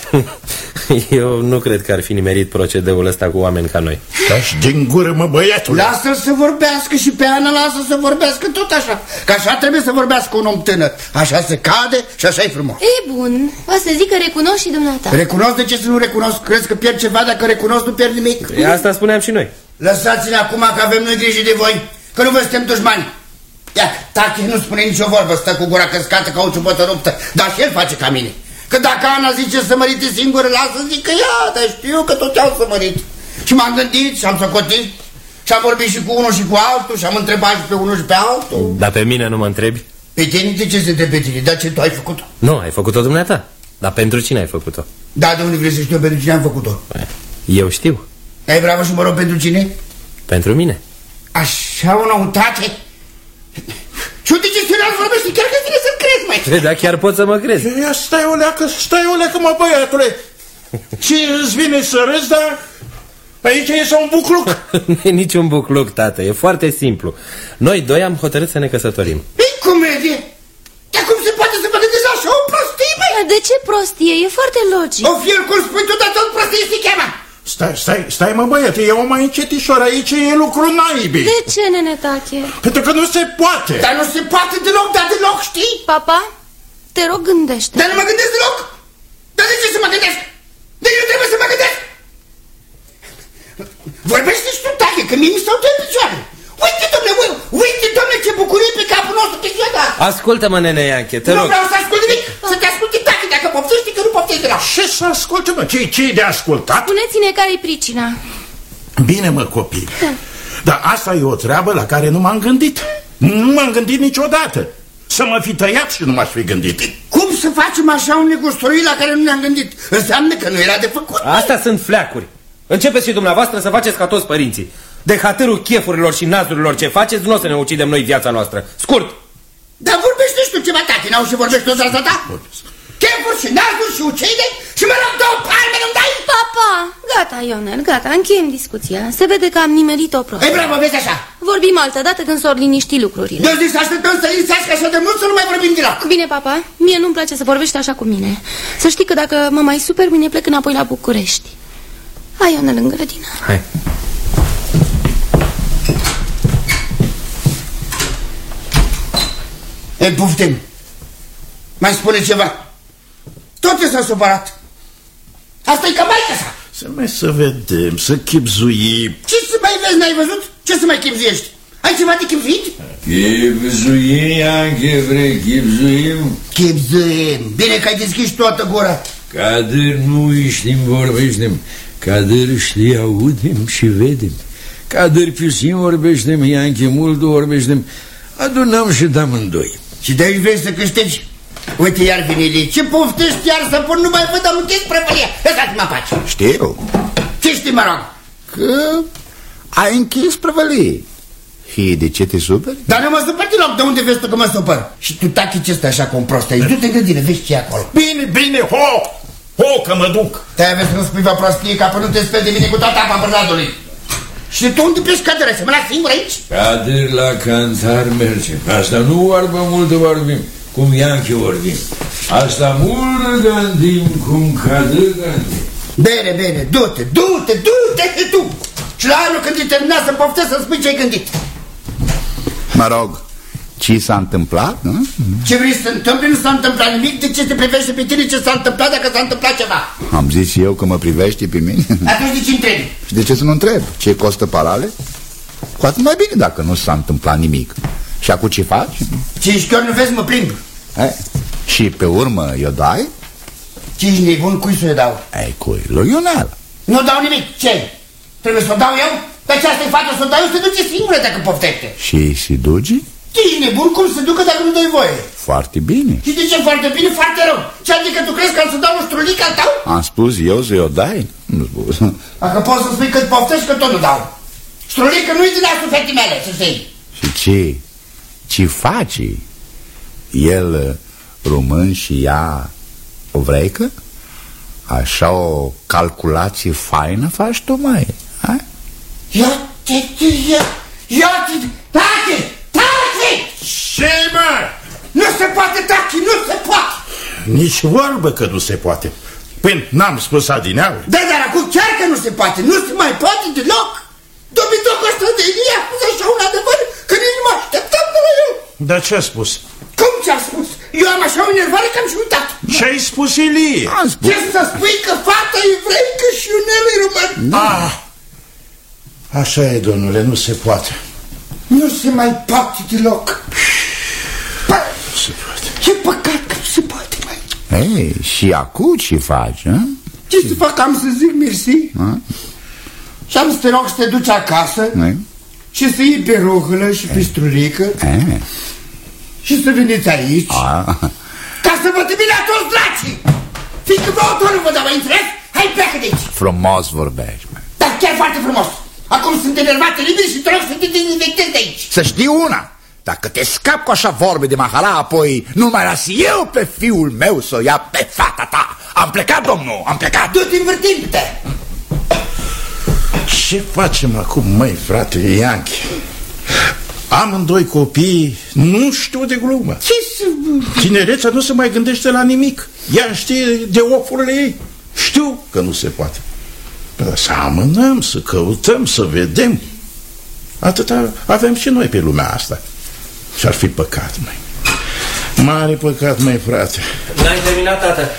Speaker 6: Eu nu cred că ar fi nimerit procedeul ăsta cu oameni ca noi.
Speaker 2: Taci din gură, mă, băiatul.
Speaker 3: Lasă-l să vorbească și pe Ana lasă să vorbească tot așa. Că așa trebuie să vorbească un om tânăr. Așa se cade și așa e frumos.
Speaker 7: E bun, o să zic că recunosc și dumneata.
Speaker 3: Recunosc? De ce să nu recunosc? Crezi că pierd ceva? Dacă recunosc, nu pierd nimic.
Speaker 6: E, asta spuneam și noi.
Speaker 3: Lăsați-ne acum că avem noi grijă de voi, că nu vă suntem dușmani. Ia, tachi, nu spune nicio vorbă, stă cu gura căscată ca o ciubotă ruptă. Dar și el face ca mine. Că dacă Ana zice să mărite singură, lasă zic că ia, dar știu că tot au să mărit. Și m-am gândit și am socotit și am vorbit și cu unul și cu altul și am întrebat și pe unul și pe altul.
Speaker 6: Dar pe mine nu mă întrebi?
Speaker 3: Pe tine de ce se te pe tine? Dar ce tu ai făcut-o?
Speaker 6: Nu, ai făcut-o dumneata. Dar pentru cine ai făcut-o?
Speaker 3: Da, de unde vrei să știu pentru cine am făcut-o?
Speaker 6: Eu știu.
Speaker 3: Ai bravo și mă rog pentru cine?
Speaker 6: Pentru mine.
Speaker 3: Așa o noutate? Și uite ce serios vorbești, chiar că ține să-l crezi, mai.
Speaker 6: Da, chiar pot să mă crezi.
Speaker 2: Ia stai o leacă, stai o leacă, mă, băiatule. Ce îți vine să râzi, dar aici e un bucluc.
Speaker 6: Nu e niciun bucluc, tată, e foarte simplu. Noi doi am hotărât să ne căsătorim.
Speaker 3: E comedie. Dar cum se poate să vă gândești așa o prostie, băi?
Speaker 7: De ce prostie? E foarte logic.
Speaker 3: O fie cum spui tu, dar tot prostie se cheamă.
Speaker 2: Stai, stai, stai, mă, băiete, e o mai încetișor, aici e lucru naibii.
Speaker 7: De ce, nene Tache?
Speaker 2: Pentru că nu se poate.
Speaker 3: Dar nu se poate deloc, dar deloc, știi?
Speaker 7: Papa, te rog, gândește.
Speaker 3: Dar nu mă gândesc deloc. Dar de ce să mă gândesc? De ce trebuie să mă gândesc? Vorbește și tu, Tache, că mie mi stau doi picioare. Uite, domne, uite, domne, ce bucurie pe capul nostru pe ziua ta.
Speaker 6: Ascultă-mă, nene Ianche, te rog.
Speaker 3: Nu vreau să ascult nimic, să te asculte, Tache, dacă poftești, că nu poftești de la.
Speaker 2: Ce să asculte, mă? Ce, ce e de ascultat?
Speaker 7: Spuneți-ne care-i pricina.
Speaker 2: Bine, mă, copii. Dar asta e o treabă la care nu m-am gândit. Nu m-am gândit niciodată. Să mă fi tăiat și nu m-aș fi gândit.
Speaker 3: Cum să facem așa un negustoroi la care nu ne-am gândit? Înseamnă că nu era de făcut.
Speaker 6: Astea sunt fleacuri. Începeți și dumneavoastră să faceți ca toți părinții. De hatârul chefurilor și nazurilor ce faceți, nu o să ne ucidem noi viața noastră. Scurt!
Speaker 3: Dar vorbește și tu ceva, Tache, n-au și vorbești toți asta ta? Chefuri și nazuri și ucide și mă rog două palme, nu-mi dai?
Speaker 7: Papa, gata, Ionel, gata, încheiem discuția. Se vede că am nimerit o prostă.
Speaker 3: Ei, bravo, vezi așa.
Speaker 7: Vorbim altă dată când s-or liniști lucrurile.
Speaker 3: Eu zic să așteptăm să liniștească așa de mult să nu mai vorbim deloc.
Speaker 7: Bine, papa, mie nu-mi place să vorbești așa cu mine. Să știi că dacă mă mai super, mine plec înapoi la București. Hai, Ionel, în grădină.
Speaker 6: Hai.
Speaker 3: Ei, poftim. Mai spune ceva. Tot ce s-a supărat. Asta e ca maică sa.
Speaker 2: Să mai să vedem, să chipzuim.
Speaker 3: Ce să mai vezi, n-ai văzut? Ce să mai chipzuiești? Ai ceva de chipzuit?
Speaker 8: Chipzuim, Ianche, vrei, chipzuim?
Speaker 3: Chipzuim. Bine că ai deschis toată gura.
Speaker 8: Cadâr nu știm, vorbeștem. Cadâr știi, audem și vedem. Cadâr puțin vorbeștem, Ianche, mult vorbeștem. Adunăm și dăm în doi.
Speaker 3: Și de aici vrei să câștigi? Uite, iar vine Ilie. Ce poftești iar să pun? Nu mai văd, am închis prăvălia. Lăsați-mă faci.
Speaker 5: Știu
Speaker 3: Ce știi, mă rog?
Speaker 5: că ai închis prăvălie. Și de ce te superi?
Speaker 3: Dar nu mă supăr deloc. De unde vezi tu că mă supăr? Și tu, Tache, ce stai așa cum prost aici? Du-te în grădină, vezi ce e acolo.
Speaker 2: Bine, bine, ho! Ho, că mă duc.
Speaker 3: Te-ai vezi că nu spui vă prostie, ca până nu te speli de mine cu toată apa bărdatului. Și tu unde pleci, Cadăr? Să mă las singur aici?
Speaker 8: Cadâr la cantar merge. Asta nu vorbă mult vorbim, cum Ianche vorbim. Asta mult gândim, cum Cadâr gândim.
Speaker 3: Bine, bine, du-te, du-te, du-te tu. Și la anul când e terminat să poftezi să spui ce-ai gândit.
Speaker 5: Mă rog, ce s-a întâmplat, nu?
Speaker 3: Ce vrei să întâmple? Nu s-a întâmplat nimic. De ce te privește pe tine ce s-a întâmplat dacă s-a întâmplat ceva?
Speaker 5: Am zis eu că mă privește pe mine.
Speaker 3: Atunci de ce întrebi?
Speaker 5: Și de ce să nu întreb? Ce costă parale? Cu atât mai bine dacă nu s-a întâmplat nimic. Și acum ce faci?
Speaker 3: Cinci ori nu vezi, mă plimb.
Speaker 5: E? Și pe urmă i-o dai?
Speaker 3: Cinci nebun, cui să-i dau?
Speaker 5: Ei, cui? Lui Ionel.
Speaker 3: Nu dau nimic, ce? Trebuie să o dau eu? Dar ce asta-i fată să o dau eu, se duce singură dacă poftește.
Speaker 5: Și si duci?
Speaker 3: Ești nebun, cum se ducă dacă nu dai voie?
Speaker 5: Foarte bine.
Speaker 3: Și de ce foarte bine, foarte rău? Ce adică tu crezi că am să dau un strulic al tău?
Speaker 5: Am spus eu să-i o dai? Nu spus.
Speaker 3: Dacă poți să spui cât poftești, că tot nu dau. Strulică nu-i din astul fetii mele, să știi.
Speaker 5: Și ce? Ce faci? El român și ea o vreică? Așa o calculație faină faci tu, mai? Hai?
Speaker 3: Ia-te, ia, ia-te, Tache, Tache!
Speaker 2: Ce, mă?
Speaker 3: Nu se poate, Tache, nu se poate!
Speaker 2: Nici vorbă că nu se poate. Păi n-am spus adineauri.
Speaker 3: Da, dar acum chiar că nu se poate, nu se mai poate deloc! Dobitocul ăsta de Ilie a spus așa un adevăr, că nici nu mă așteptam de la el!
Speaker 2: Dar ce-a spus?
Speaker 3: Cum ți-a spus? Eu am așa o nervare că am și uitat.
Speaker 2: Ce-ai spus, Ilie?
Speaker 5: Am spus.
Speaker 3: Ce să spui că fata e evreică și Ionel e român?
Speaker 2: Ah, așa e, domnule, nu se poate.
Speaker 3: Nu se mai poate deloc. Păi,
Speaker 2: Nu se poate.
Speaker 3: ce păcat că nu se poate, mai.
Speaker 5: Ei, și acum ce faci, a?
Speaker 3: Ce să fac? Am să zic mersi.
Speaker 5: A?
Speaker 3: Și am să te rog să te duci acasă.
Speaker 5: Ei?
Speaker 3: Și să iei pe rohălă și pe strulică.
Speaker 5: E?
Speaker 3: Și să veniți aici.
Speaker 5: A?
Speaker 3: Ca să vă termine toți dracii. Fiindcă vă autorul vă dau, înțeles? Hai, pleacă de aici.
Speaker 5: Frumos vorbești, mă.
Speaker 3: Dar chiar foarte frumos. Acum sunt enervate liberi și te rog să te dezinfectezi de aici.
Speaker 5: Să știi una, dacă te scap cu așa vorbe de mahala, apoi nu mai las eu pe fiul meu să o ia pe fata ta. Am plecat, domnul, am plecat.
Speaker 3: Du-te învârtindu-te.
Speaker 2: Ce facem acum, măi, frate Ianchi? Amândoi copii nu știu de glumă.
Speaker 3: Ce să...
Speaker 2: Tinereța nu se mai gândește la nimic. Ea știe de ofurile ei. Știu că nu se poate. Să amânăm, să căutăm, să vedem. Atâta avem și noi pe lumea asta. Și-ar fi păcat, măi. Mare păcat, măi, frate.
Speaker 6: N-ai terminat, tată?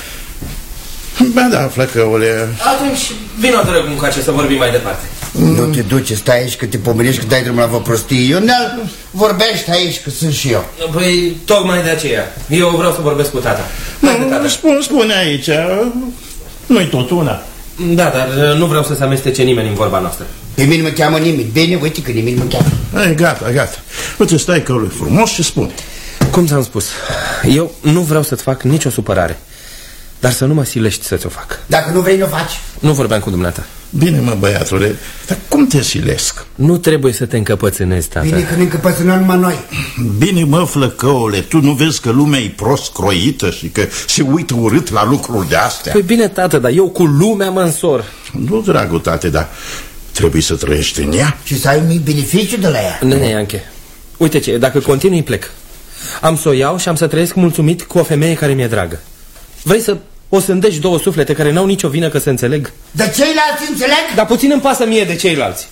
Speaker 2: Ba da, flăcăule.
Speaker 6: Atunci vino, te rog, încoace să vorbim mai departe.
Speaker 3: Nu te duce, stai aici că te pomenești, că dai drumul la vă prostii. Ionel, vorbește aici că sunt și eu.
Speaker 6: Păi, tocmai de aceea. Eu vreau să vorbesc cu tata. Haide, tata.
Speaker 2: Spune, spune aici. Nu-i tot una.
Speaker 6: Da, dar nu vreau să se amestece nimeni în vorba noastră.
Speaker 3: Pe mine mă cheamă nimeni. Bine, uite că nimeni mă cheamă.
Speaker 2: Ai, gata, gata. Uite, stai că lui frumos și spune.
Speaker 6: Cum ți-am spus, eu nu vreau să-ți fac nicio supărare, dar să nu mă silești să ți-o fac.
Speaker 3: Dacă nu vrei, nu faci.
Speaker 6: Nu vorbeam cu dumneata.
Speaker 2: Bine, mă, băiatule, dar cum te silesc?
Speaker 6: Nu trebuie să te încăpățânezi, tata.
Speaker 3: Bine că ne încăpățânăm numai noi.
Speaker 2: Bine, mă, flăcăule, tu nu vezi că lumea e prost croită și că se uită urât la lucruri de astea?
Speaker 6: Păi bine, tată, dar eu cu lumea mă însor.
Speaker 2: Nu, dragul tate, dar trebuie să trăiești în ea.
Speaker 3: Și să ai mic beneficiu de la ea.
Speaker 6: Nene, Ianche, uite ce, dacă continui plec. Am să o iau și am să trăiesc mulțumit cu o femeie care mi-e dragă. Vrei să o sândești două suflete care n-au nicio vină că se înțeleg?
Speaker 3: De ceilalți înțeleg?
Speaker 6: Dar puțin îmi pasă mie de ceilalți.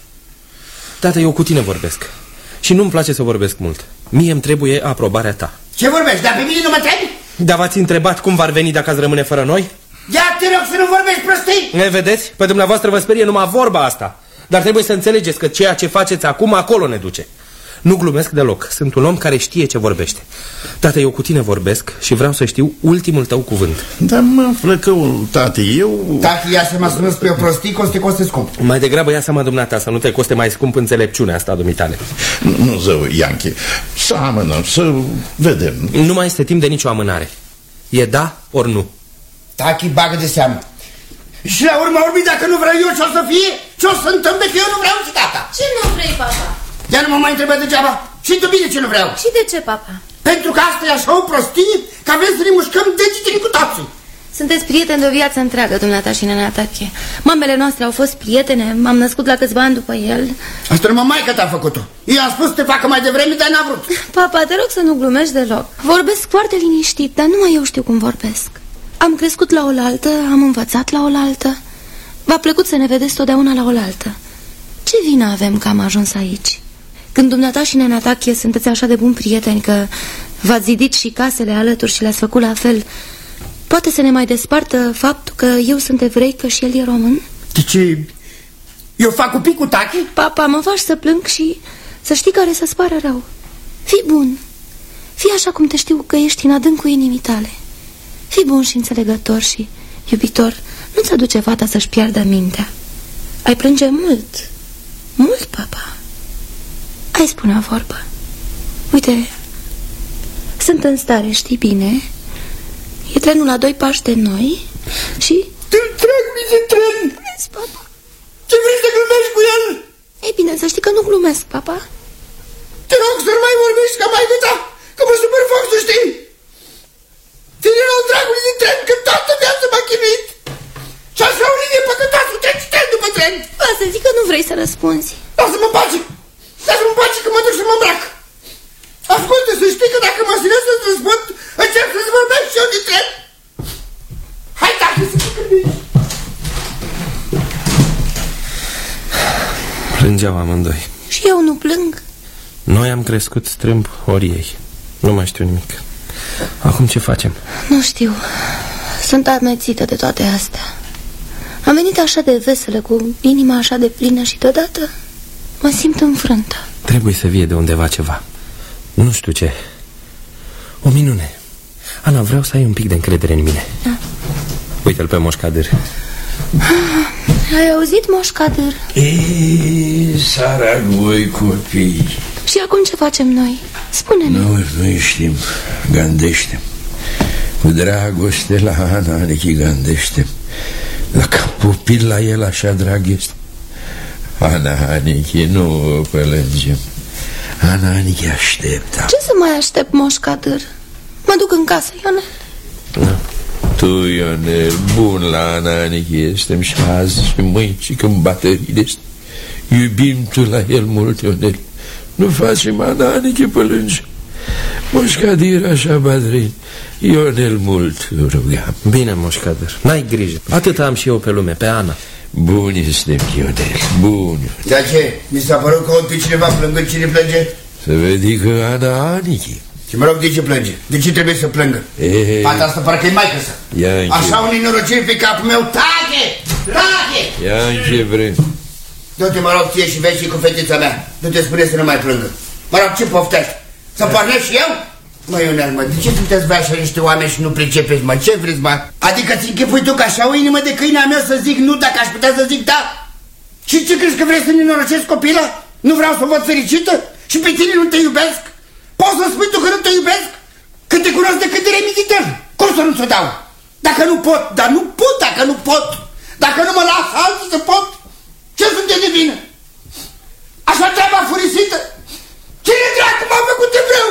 Speaker 6: Tată, eu cu tine vorbesc. Și nu-mi place să vorbesc mult. Mie îmi trebuie aprobarea ta.
Speaker 3: Ce vorbești? Dar pe mine nu mă trebuie?
Speaker 6: Dar v-ați întrebat cum v-ar veni dacă ați rămâne fără noi?
Speaker 3: Ia te rog să nu vorbești prostii!
Speaker 6: Ne vedeți? Pe dumneavoastră vă sperie numai vorba asta. Dar trebuie să înțelegeți că ceea ce faceți acum acolo ne duce. Nu glumesc deloc, sunt un om care știe ce vorbește. Tată, eu cu tine vorbesc și vreau să știu ultimul tău cuvânt.
Speaker 2: Dar mă, flăcăul, tate, eu...
Speaker 3: Tati, ia să mă spuneți pe o prostii, că o să te coste scump.
Speaker 6: Mai degrabă ia seama dumneata să nu te coste mai scump înțelepciunea asta dumitale.
Speaker 2: Nu, nu zău, Ianchi, să amânăm, să vedem.
Speaker 6: Nu mai este timp de nicio amânare. E da ori nu?
Speaker 3: Tati, bagă de seamă. Și la urma urmii, dacă nu vreau eu, ce o să fie? Ce o să întâmple, că eu nu vreau și tata.
Speaker 7: Ce nu vrei, papa?
Speaker 3: Ia nu mă mai întreba degeaba. Și tu bine ce nu vreau.
Speaker 7: Și de ce, papa?
Speaker 3: Pentru că asta e așa o prostie, că avem să ne mușcăm degetele cu toții.
Speaker 7: Sunteți prieteni de o viață întreagă, dumneata și nena Tache. Mamele noastre au fost prietene, m-am născut la câțiva ani după el.
Speaker 3: Asta numai maică t-a făcut-o. Eu am spus să te facă mai devreme, dar n-a vrut.
Speaker 7: Papa, te rog să nu glumești deloc. Vorbesc foarte liniștit, dar numai eu știu cum vorbesc. Am crescut la oaltă, am învățat la oaltă. V-a plăcut să ne vedeți totdeauna la oaltă. Ce vină avem că am ajuns aici? Când dumneata și nena Tache sunteți așa de buni prieteni că v-ați zidit și casele alături și le-ați făcut la fel, poate să ne mai despartă faptul că eu sunt evreică și el e român?
Speaker 3: De ce? Eu fac cu picul Tache?
Speaker 7: Papa, mă faci să plâng și să știi care să-ți pară rău. Fii bun. Fii așa cum te știu că ești în adâncul inimii tale. Fii bun și înțelegător și iubitor. Nu-ți aduce fata să-și piardă mintea. Ai plânge mult. Mult, papa. Ai spune o vorbă. Uite, sunt în stare, știi bine. E trenul la doi pași de noi și...
Speaker 3: Dragului de tren!
Speaker 7: Vezi, papa?
Speaker 3: Ce vrei să glumești cu el?
Speaker 7: Ei bine, să știi că nu glumesc, papa.
Speaker 3: Te rog să nu mai vorbești ca maică ta, că mă supăr foc, să știi. Tinerul dragului de tren, că toată viața m-a chinuit. Și așa o linie păcătoasă, treci tren după tren.
Speaker 7: Să zic că nu vrei să răspunzi.
Speaker 3: Lasă-mă pace! Lasă-mă pace că mă duc să mă îmbrac. Ascultă, să știi că dacă mă silesc să-ți răspund, încerc să-ți vorbesc și eu din tren. Hai, Tache, să te gândești.
Speaker 6: Plângeau amândoi.
Speaker 7: Și eu nu plâng.
Speaker 6: Noi am crescut strâmb ori ei. Nu mai știu nimic. Acum ce facem?
Speaker 7: Nu știu. Sunt amețită de toate astea. Am venit așa de veselă, cu inima așa de plină și deodată mă simt înfrântă.
Speaker 6: Trebuie să vie de undeva ceva. Nu știu ce. O minune. Ana, vreau să ai un pic de încredere în mine.
Speaker 7: Da.
Speaker 6: Uite-l pe Moș Cadir.
Speaker 7: Ai auzit, Moș Cadir?
Speaker 8: Ei, sărac voi copii.
Speaker 7: Și acum ce facem noi? Spune-ne.
Speaker 8: Nu, noi știm. Gândește. Cu dragoste la Ana ne gândește. Dacă pupil la el așa drag este. Ana Anichi, nu plângem. Ana Anichi așteptă.
Speaker 7: Ce să mai aștept, Moș Cadâr? Mă duc în casă, Ionel.
Speaker 8: Da. Tu, Ionel, bun la Ana Anichi estem și azi și mâini și când bateriile este. Iubim tu la el mult, Ionel. Nu facem Ana Anichi plânge. Moș Cadâr așa badrin. Ionel mult rugam.
Speaker 6: Bine, Moș Cadâr, n-ai grijă. Atât am și eu pe lume, pe Ana.
Speaker 8: Bun este, Ionel, bun.
Speaker 3: De ce? Mi s-a părut că pe cineva plângând. Cine plânge?
Speaker 8: Să vedi că Ana Anichi.
Speaker 3: Și mă rog, de ce plânge? De ce trebuie să plângă?
Speaker 8: Ei.
Speaker 3: Fata asta parcă-i maică să. Așa un nenorocire pe capul meu. Tache! Tache!
Speaker 8: Ia în ce vrei.
Speaker 3: Du-te, mă rog, ție și vezi și cu fetița mea. Du-te, spune să nu mai plângă. Mă rog, ce poftești? Să pornesc și eu? Mă, Ionel, mă, de ce sunteți voi așa niște oameni și nu pricepeți, mă? Ce vreți, mă? Adică ți închipui tu că așa o inimă de câine a mea să zic nu dacă aș putea să zic da? Și ce crezi că vrei să nenorocesc copila? Nu vreau să o văd fericită? Și pe tine nu te iubesc? Poți să spui tu că nu te iubesc? Când te cunosc de cât de remititel. Cum să nu ți-o dau? Dacă nu pot, dar nu pot, dacă nu pot. Dacă nu mă las alții să pot. Ce sunt de vină? Așa treaba furisită? Cine dracu m-a făcut evreu?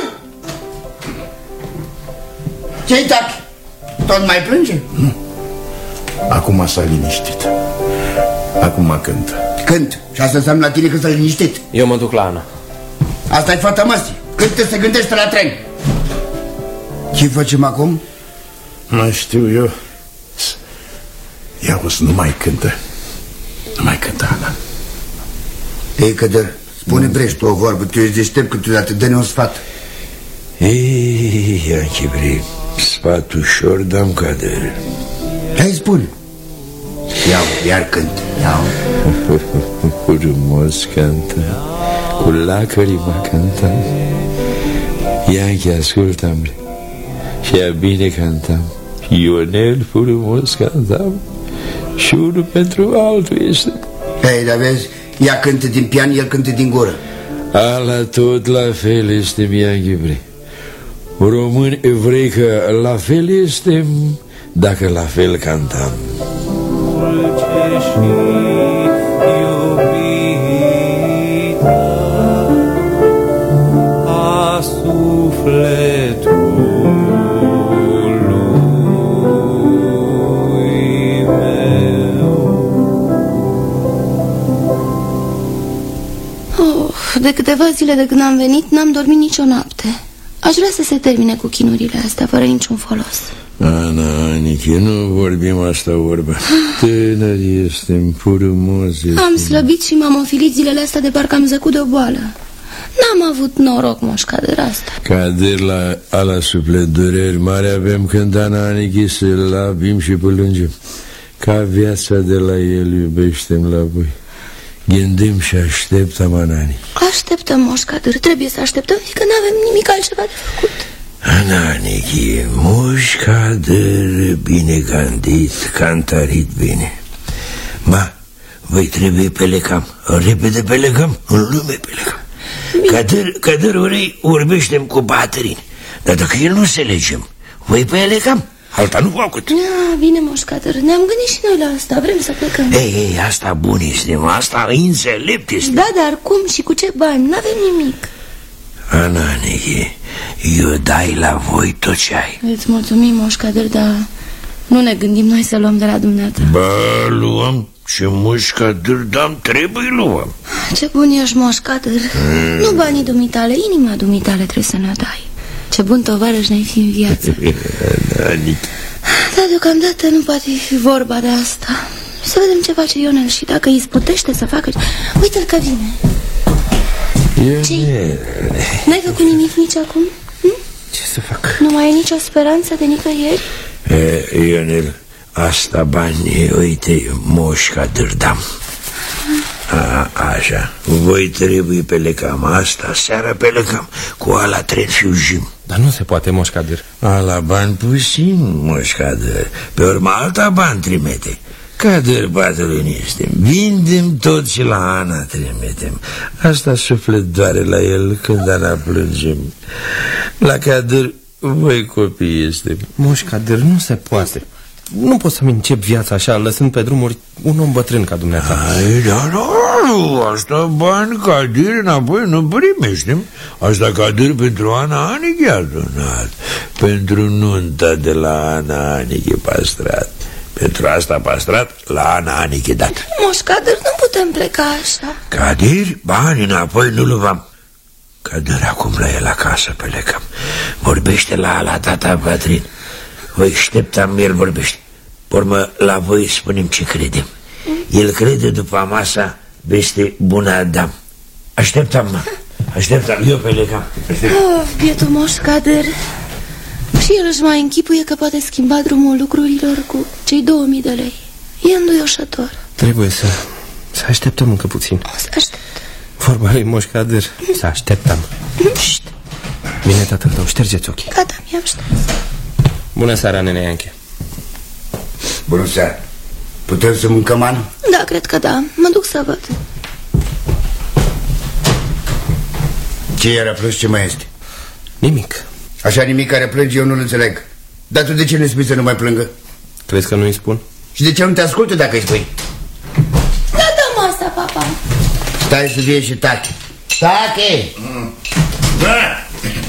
Speaker 3: Ce-i tac? Tot mai plânge?
Speaker 2: Nu. Acum s-a liniștit. Acum cântă.
Speaker 3: Cânt. Și asta înseamnă la tine că s-a liniștit.
Speaker 6: Eu mă duc la Ana.
Speaker 3: Asta e fata măsii. Cântă se gândește la tren. Ce facem acum?
Speaker 2: Nu știu eu. Ia uzi, nu mai cântă. Nu mai cântă, Ana.
Speaker 3: Ei, Cădăr, spune brești o vorbă. Tu ești deștept câteodată, dă-ne un sfat.
Speaker 8: Ei, Ianchi Vrei, sfat ușor dăm, Cădăr.
Speaker 3: Hai, spune. Iau, iar cânt. Iau.
Speaker 8: Frumos cântă, cu lacrima cântam. Ianchi, ascultă-mi. Și ea bine cântam. Ionel frumos cântam. Și unul pentru altul este.
Speaker 3: Ei, dar vezi, ea cântă din pian, el cântă din gură.
Speaker 8: Ala tot la fel este, Ianchi Vrei. Români evrei că la fel este dacă la fel cântam.
Speaker 9: A sufletului meu.
Speaker 7: Oh, de câteva zile de când am venit n-am dormit nicio noapte. Aș vrea să se termine cu chinurile astea fără niciun folos.
Speaker 8: Ana Anichi, nu vorbim asta vorbă. Tânăr este, frumos este.
Speaker 7: Am slăbit și m-am ofilit zilele astea de parcă am zăcut de o boală. N-am avut noroc, Moș Cadâr, asta.
Speaker 8: Cadâr la ala suflet dureri mari avem când Ana Anichi să labim și plângem. Ca viața de la el iubește-mi la voi. Gândim și așteptăm, Ana Anichi.
Speaker 7: Așteptăm, Moș Cadâr, trebuie să așteptăm, fiindcă n-avem nimic altceva de făcut.
Speaker 8: Ana Anichi, Moș Cadâr bine gândit, cântărit bine. Ma, voi trebuie pelecam, repede pelecam, în lume pelecam. Cadâr, Cadâr urei, vorbește-mi cu baterin. Dar dacă el nu se legem, voi pelecam. Alta nu făcut.
Speaker 7: Ja, bine, Moș Cadâr, ne-am gândit și noi la asta, vrem să plecăm.
Speaker 8: Ei, ei, asta bun este, asta înțelept este.
Speaker 7: Da, dar cum și cu ce bani? N-avem nimic.
Speaker 8: Ana Anichi, eu dai la voi tot ce ai.
Speaker 7: Îți mulțumim, Moș Cadâr, dar nu ne gândim noi să luăm de la dumneata.
Speaker 8: Ba, luăm. Ce Moș Cadâr dăm, trebuie luăm.
Speaker 7: Ce bun ești, Moș Cadâr. mm. Nu banii dumitale, inima dumitale trebuie să ne dai. Ce bun tovarăș ne-ai fi în viață. Dar deocamdată nu poate fi vorba de asta. Să vedem ce face Ionel și dacă îi sputește să facă... Uite-l că vine.
Speaker 8: Ce?
Speaker 7: N-ai făcut nimic nici acum? Hm?
Speaker 8: Ce să fac?
Speaker 7: Nu mai ai nicio speranță de nicăieri?
Speaker 8: E, Ionel, asta bani, uite, Moș Cadâr dam. A, așa, voi trebuie pelecam, asta seara pelecam, cu ala tren fiujim.
Speaker 6: Dar nu se poate, Moș Cadâr.
Speaker 8: Ala bani puțin, Moș Cadâr, pe urma alta bani trimite. Cadâr băiatul este, vindem tot și la Ana trimitem. Asta suflet doare la el când Ana plângem. La Cadâr, voi copii este.
Speaker 6: Moș Cadâr, nu se poate. nu pot să-mi încep viața așa, lăsând pe drumuri un om bătrân ca dumneata.
Speaker 8: Ai, dar nu, asta bani Cadir înapoi nu primești. Asta Cadir pentru Ana Anichi a donat. Pentru nunta de la Ana Anichi pastrat. Pentru asta pastrat la Ana Anichi dat.
Speaker 7: Moș Cadir, nu putem pleca așa.
Speaker 8: Cadir, bani înapoi nu luăm. Cadir acum la el acasă plecăm. Vorbește la, la tata Patrin. Voi așteptam, el vorbește. Pormă, la voi spunem ce credem. El crede după masa peste bună Adam. Așteptam, mă. Așteptam, eu plecam.
Speaker 7: Oh, bietul Moș Cadir. Și el își mai închipuie că poate schimba drumul lucrurilor cu cei două mii de lei. E înduioșător.
Speaker 6: Trebuie să, să așteptăm încă puțin.
Speaker 7: O să aștept.
Speaker 6: Vorba lui Moș Cadir, să așteptăm.
Speaker 7: Șt.
Speaker 6: Bine, tatăl tău, ștergeți ochii.
Speaker 7: Gata, mi-am șters.
Speaker 6: Bună seara, nene Ianche.
Speaker 3: Bună seara. Putem să mâncăm, Anu?
Speaker 7: Da, cred că da, mă duc să văd.
Speaker 3: Ce era plus, ce mai este?
Speaker 6: Nimic.
Speaker 3: Așa nimic care plânge, eu nu-l înțeleg. Dar tu de ce nu spui să nu mai plângă?
Speaker 6: Crezi că nu-i spun?
Speaker 3: Și de ce nu te ascultă dacă îi spui?
Speaker 7: Da, dăm asta, papa.
Speaker 3: Stai să vie și tati. Tati! Mm. Da.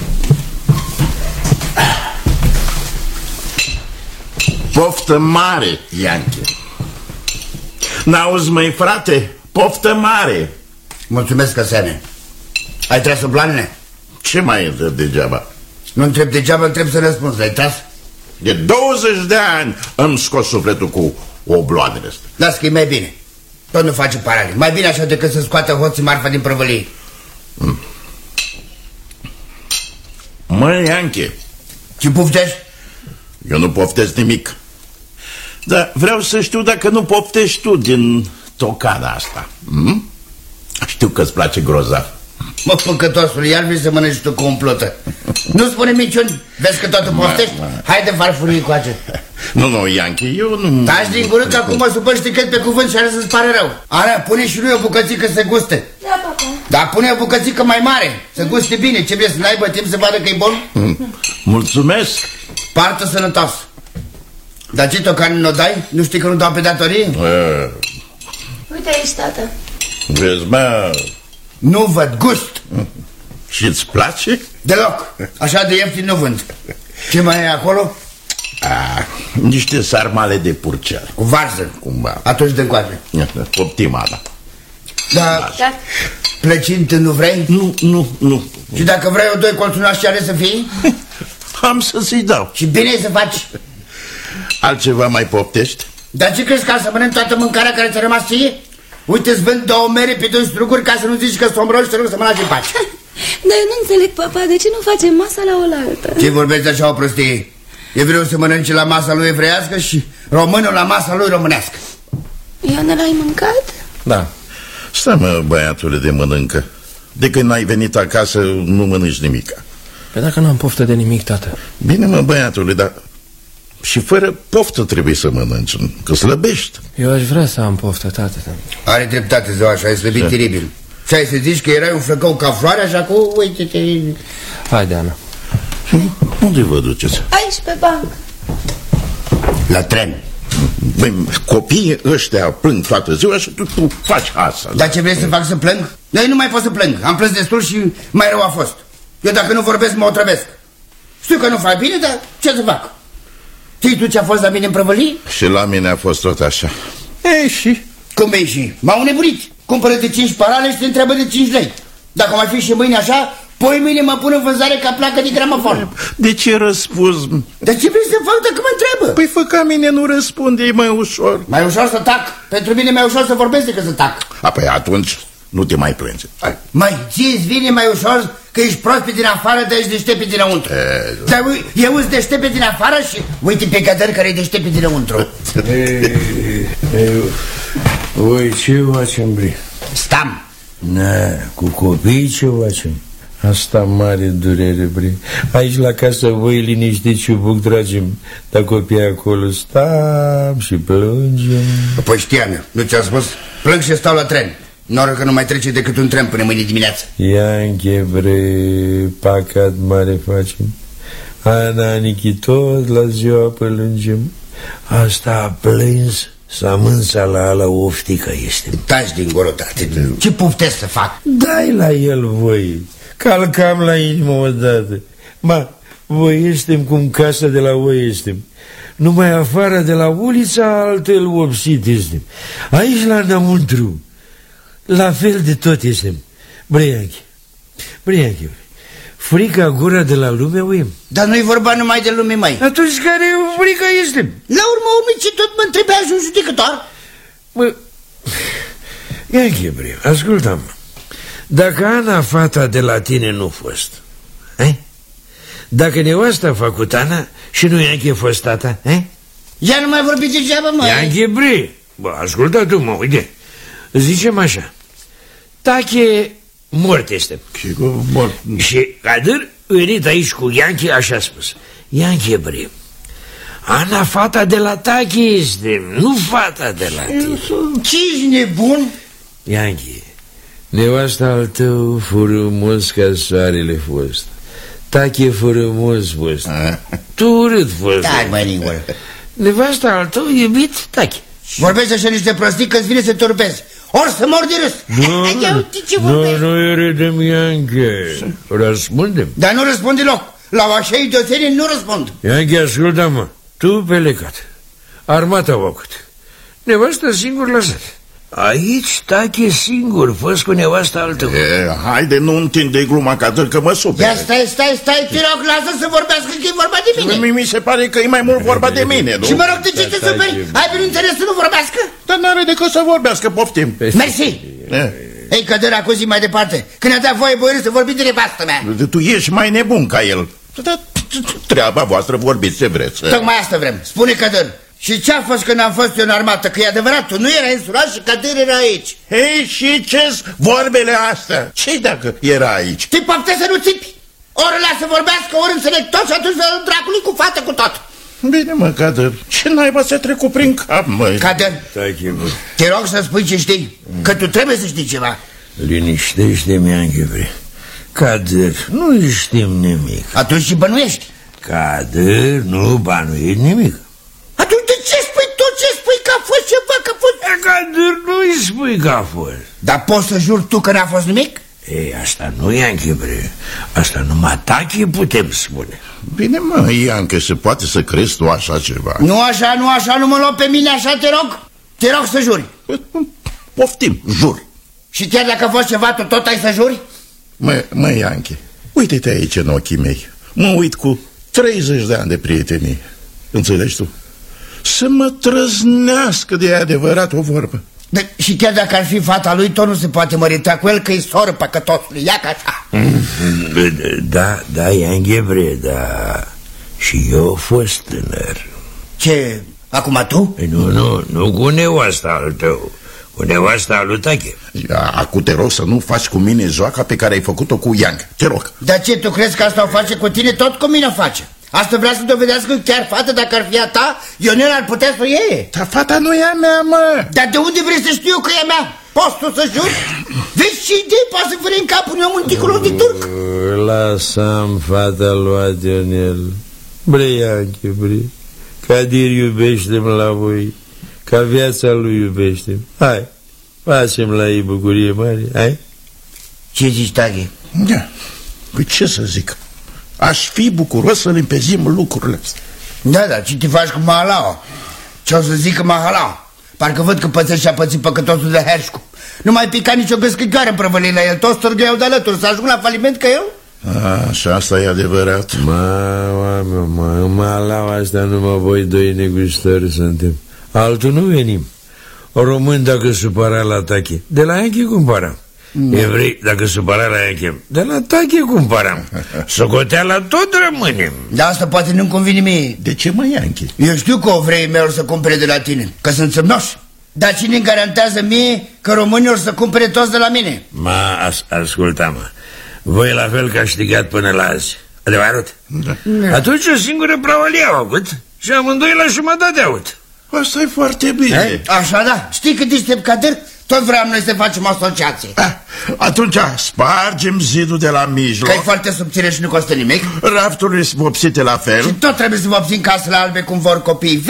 Speaker 2: Poftă mare, Ianche. N-auzi, măi, frate? Poftă mare.
Speaker 3: Mulțumesc, Asane. Ai tras în planele?
Speaker 2: Ce mai e de degeaba?
Speaker 3: Nu întreb degeaba, întreb să răspunzi. L-ai tras?
Speaker 2: De douăzeci de ani îmi scos sufletul cu obloanele astea.
Speaker 3: Las că e mai bine. Tot nu face parale. Mai bine așa decât să scoată hoții marfa din prăvălie.
Speaker 2: Mm. Măi, Ianche.
Speaker 3: Ce poftești?
Speaker 2: Eu nu poftesc nimic. Dar vreau să știu dacă nu poftești tu din tocada asta. Mm? Știu că îți place grozav.
Speaker 3: Mă, păcătosule, iar vrei să mănânci tu cu umplută. Nu spune minciuni. Vezi că totul poftești? Haide, farfurii cu acest.
Speaker 2: Nu, nu, Ianche, eu nu...
Speaker 3: Taci din gură că acum mă supăr șticăt pe cuvânt și are să-ți pare rău. Ana, pune și lui o bucățică să guste.
Speaker 7: Da, papa.
Speaker 3: Dar pune o bucățică mai mare, să guste bine. Ce vrei, să n-aibă timp să vadă că e bun?
Speaker 2: Mulțumesc.
Speaker 3: Partă sănătos. Dar ce tocan nu o dai? Nu știi că nu dau pe datorie?
Speaker 2: E...
Speaker 7: Uite aici, tată.
Speaker 2: Vezi, mă...
Speaker 3: Nu văd gust.
Speaker 2: Și-ți place?
Speaker 3: Deloc. Așa de ieftin nu vând. Ce mai e acolo?
Speaker 2: A, niște sarmale de purcel.
Speaker 3: Cu varză.
Speaker 2: Cumva.
Speaker 3: Atunci de încoace.
Speaker 2: Optimala.
Speaker 3: Da. Da. Plăcint nu vrei?
Speaker 2: Nu, nu, nu.
Speaker 3: Și dacă vrei o doi colțunași, ce are să fii?
Speaker 2: Am să ți-i dau.
Speaker 3: Și bine să faci.
Speaker 2: Altceva mai poftești?
Speaker 3: Dar ce crezi, ca să mănânc toată mâncarea care ți-a rămas ție? Uite-ți vând două mere pe doi struguri ca să nu zici că sombrol și te rog să mănânci în pace.
Speaker 7: Dar eu nu înțeleg, papa, de ce nu facem masa la oaltă?
Speaker 3: Ce vorbești așa o prostie? Evreul să mănânce la masa lui evreiască și românul la masa lui românească.
Speaker 7: Ioana, l-ai mâncat?
Speaker 6: Da.
Speaker 2: Stai, mă, băiatule de mănâncă. De când n-ai venit acasă, nu mănânci nimica.
Speaker 6: Păi dacă nu am poftă de nimic, tată.
Speaker 2: Bine, mă, băiatule, dar și fără poftă trebuie să mănânci, că slăbești.
Speaker 6: Eu aș vrea să am poftă, tată.
Speaker 3: Are dreptate, zău, așa, ai slăbit teribil. Și ai să zici că erai un flăcău ca floarea și acum, uite-te...
Speaker 6: Haide, Ana.
Speaker 2: Unde vă duceți?
Speaker 7: Aici, pe bancă.
Speaker 3: La tren.
Speaker 2: Băi, copiii ăștia plâng toată ziua și tu, tu faci asta.
Speaker 3: Dar ce vrei să fac, să plâng? Eu nu mai pot să plâng. Am plâns destul și mai rău a fost. Eu dacă nu vorbesc, mă otrăvesc. Știu că nu fac bine, dar ce să fac? Știi tu ce a fost la mine în prăvălie?
Speaker 2: Și la mine a fost tot așa.
Speaker 3: Ei, și? Cum ei și? M-au nebunit. Cumpără de cinci parale și te întreabă de cinci lei. Dacă mai fi și mâine așa, poi mâine mă pun în vânzare ca placă de gramofon.
Speaker 2: De ce răspunzi?
Speaker 3: Dar ce vrei să fac dacă mă întreabă?
Speaker 2: Păi fă ca mine, nu răspunde, e mai ușor.
Speaker 3: Mai ușor să tac. Pentru mine mai ușor să vorbesc decât să tac.
Speaker 2: A, păi atunci nu te mai plânge. Hai.
Speaker 3: Mai ție-ți vine mai ușor că ești prost pe din afară, dar ești deștept pe dinăuntru. E, dar eu îți deștept pe din afară și uite pe Cadăr care e deștept pe dinăuntru.
Speaker 8: Voi ce facem, Bri?
Speaker 3: Stam.
Speaker 8: Na, cu copiii ce facem? Asta mare durere, Bri. Aici la casă voi liniștit ciubuc tragem, dar copiii acolo stam și plângem.
Speaker 3: Păi știam eu, nu ți-am spus? Plâng și stau la tren. Noroc că nu mai trece decât un tren până mâine dimineață.
Speaker 8: Ianche, bre, păcat mare facem. Ana, Anichi, tot la ziua plângem. Asta a plâns sămânța la ala oftică este.
Speaker 3: Taci din gură, tate. Ce puftesc să fac?
Speaker 8: Dai la el voi. Calcam la inimă odată. Ma, voi estem cum casa de la voi estem. Numai afară de la ulița altfel opsit estem. Aici la înăuntru la fel de tot estem. Brăianchi, Brăianchi, frica gura de la lume uim.
Speaker 3: Dar nu-i vorba numai de lume, mai.
Speaker 8: Atunci care frica estem?
Speaker 3: La urmă urmei ce tot mă întrebează un judecător?
Speaker 8: Mă, Ianchi, Brăianchi, ascultă-mă. Dacă Ana, fata de la tine, nu fost, eh? Dacă nevasta a făcut Ana și nu Ianchi a fost tata, eh?
Speaker 3: Ea nu mai vorbi degeaba, mă.
Speaker 8: Ianchi, Brăianchi, bă, ascultă tu, mă, uite. Zicem așa. Tache mort este.
Speaker 2: Și cu mort.
Speaker 8: Și Cadir venit aici cu Ianchi, așa a spus. Ianchi, Brăianchi, Ana, fata de la Tache este, nu fata de la tine.
Speaker 3: Ce-ești nebun?
Speaker 8: Ianchi, nevasta al tău frumos ca soarele fost. Tache frumos fost. Tu urât fost.
Speaker 3: Stai, mă, Ningură.
Speaker 8: Nevasta al tău iubit Tache.
Speaker 3: Vorbești așa niște prostii că-ți vine să te urpezi. Ori să mor de râs.
Speaker 8: Nu, nu, nu râdem, Ianchi. Răspundem.
Speaker 3: Dar nu răspund deloc. La o așa idioțenie nu răspund.
Speaker 8: Ianchi, ascultă-mă. Tu pelecat. Armata a făcut. Nevasta singur lăsat. Aici Tache singur, fost cu nevasta al tău.
Speaker 2: E, haide, nu întinde gluma, Cadir, că mă supere.
Speaker 3: Ia stai, stai, stai, te rog, lasă să vorbească, că e vorba de mine.
Speaker 2: Mi, mi se pare că e mai mult vorba de mine, nu?
Speaker 3: Și mă rog, de ce te superi? Ai bineînțeles să nu vorbească?
Speaker 2: Dar n-are decât să vorbească, poftim.
Speaker 3: Mersi.
Speaker 2: E.
Speaker 3: Ei, Cădăr, acum zi mai departe. Când a dat voie boierul să vorbi de nevastă mea.
Speaker 2: Tu ești mai nebun ca el. Treaba voastră, vorbiți ce vreți.
Speaker 3: Tocmai asta vrem. Spune, Cădăr. Și ce-a fost când am fost eu în armată? Că e adevărat, tu nu erai însurat și Cădăr era aici.
Speaker 2: Hei, și ce-s vorbele astea? Ce dacă era aici?
Speaker 3: Te pofte să nu țipi. Ori lasă vorbească, ori înțeleg tot și atunci dă dracului cu fată cu tot.
Speaker 2: Bine, mă, Cădăr, ce naiba ți-a trecut prin cap, măi?
Speaker 3: Cădăr, te rog să spui ce știi, că tu trebuie să știi ceva.
Speaker 8: Liniștește-mi, Anghevre. Cădăr, nu știm nimic.
Speaker 3: Atunci și bănuiești?
Speaker 8: Cădăr, nu bănuiești nimic.
Speaker 3: Atunci de ce spui tot ce spui că a fost ceva, că a fost...
Speaker 8: Cădăr, nu-i spui că a fost.
Speaker 3: Dar poți să juri tu că n-a fost nimic?
Speaker 8: Ei, asta nu e Anghevre. Asta numai Tache putem spune.
Speaker 2: Bine, mă, Ianche, se poate să crezi tu așa ceva?
Speaker 3: Nu așa, nu așa, nu mă lua pe mine așa, te rog. Te rog să juri.
Speaker 2: Poftim, jur.
Speaker 3: Și chiar dacă a fost ceva, tu tot ai să juri?
Speaker 2: Mă, mă, Ianche, uite-te aici în ochii mei. Mă uit cu treizeci de ani de prietenie. Înțelegi tu? Să mă trăznească de adevărat o vorbă.
Speaker 3: De, și chiar dacă ar fi fata lui, tot nu se poate mărita cu el, că e soră păcătosului. Ia ca așa.
Speaker 8: Da, da, e Anghevre, da. Și eu a fost tânăr.
Speaker 3: Ce, acum tu?
Speaker 8: Nu, nu, nu cu nevasta al tău, cu nevasta al lui Tache.
Speaker 2: Acum te rog să nu faci cu mine joaca pe care ai făcut-o cu Ianche. Te rog.
Speaker 3: Dar ce, tu crezi că asta o face cu tine? Tot cu mine o face. Asta vrea să dovedească că chiar fata, dacă ar fi a ta, Ionel ar putea să o iei.
Speaker 2: Dar fata nu e a mea, mă.
Speaker 3: Dar de unde vrei să știu că e a mea? Poți tu să juri? Vezi ce idei poate să vâne în capul meu un ticulor de turc?
Speaker 8: Lasă-mi fata lui Ionel. Brăianche, bre. Cadir iubește-mi la voi, ca viața lui iubește-mi. Hai, facem la ei bucurie mare, hai?
Speaker 3: Ce zici, Tache?
Speaker 2: Da, păi ce să zic? Aș fi bucuros să limpezim lucrurile astea.
Speaker 3: Da, da, ce te faci cu Mahalau? Ce o să zică Mahalau? Parcă văd că pățești și-a pățit păcătosul de Herșcu. Nu mai pica nicio găscătoare în prăvălie la el. Toți târgăiau de alături. Să ajung la faliment ca eu?
Speaker 2: A, și asta e adevărat.
Speaker 8: Mă, mă, mă, în Mahalau asta numai voi doi negustori suntem. Altul nu venim. Român dacă supăra la Tache, de la Ianche cumpăram. No. Evrei, dacă supăra la Ianche, de la Tache cumpăram. Socoteala tot rămânem.
Speaker 3: Dar asta poate nu-mi convine mie.
Speaker 2: De ce, mă, Ianche?
Speaker 3: Eu știu că evreii mei or să cumpere de la tine, că sunt țămnoși. Dar cine îmi garantează mie că românii or să cumpere toți de la mine?
Speaker 8: Ma, as ascultă-mă. Voi la fel că câștigat până la azi. Adevărat?
Speaker 2: Da.
Speaker 8: Atunci o singură prăvălie au avut și amândoi la jumătate aud.
Speaker 2: Asta e foarte bine.
Speaker 3: He? Așa da, știi cât ești Cader? Tot vreau noi să facem o asociație.
Speaker 2: Ah, atunci spargem zidul de la mijloc.
Speaker 3: Că e foarte subțire și nu costă nimic.
Speaker 2: Rafturile sunt vopsite la fel.
Speaker 3: Și tot trebuie să vopsim casele albe cum vor copiii. Vezi, bă,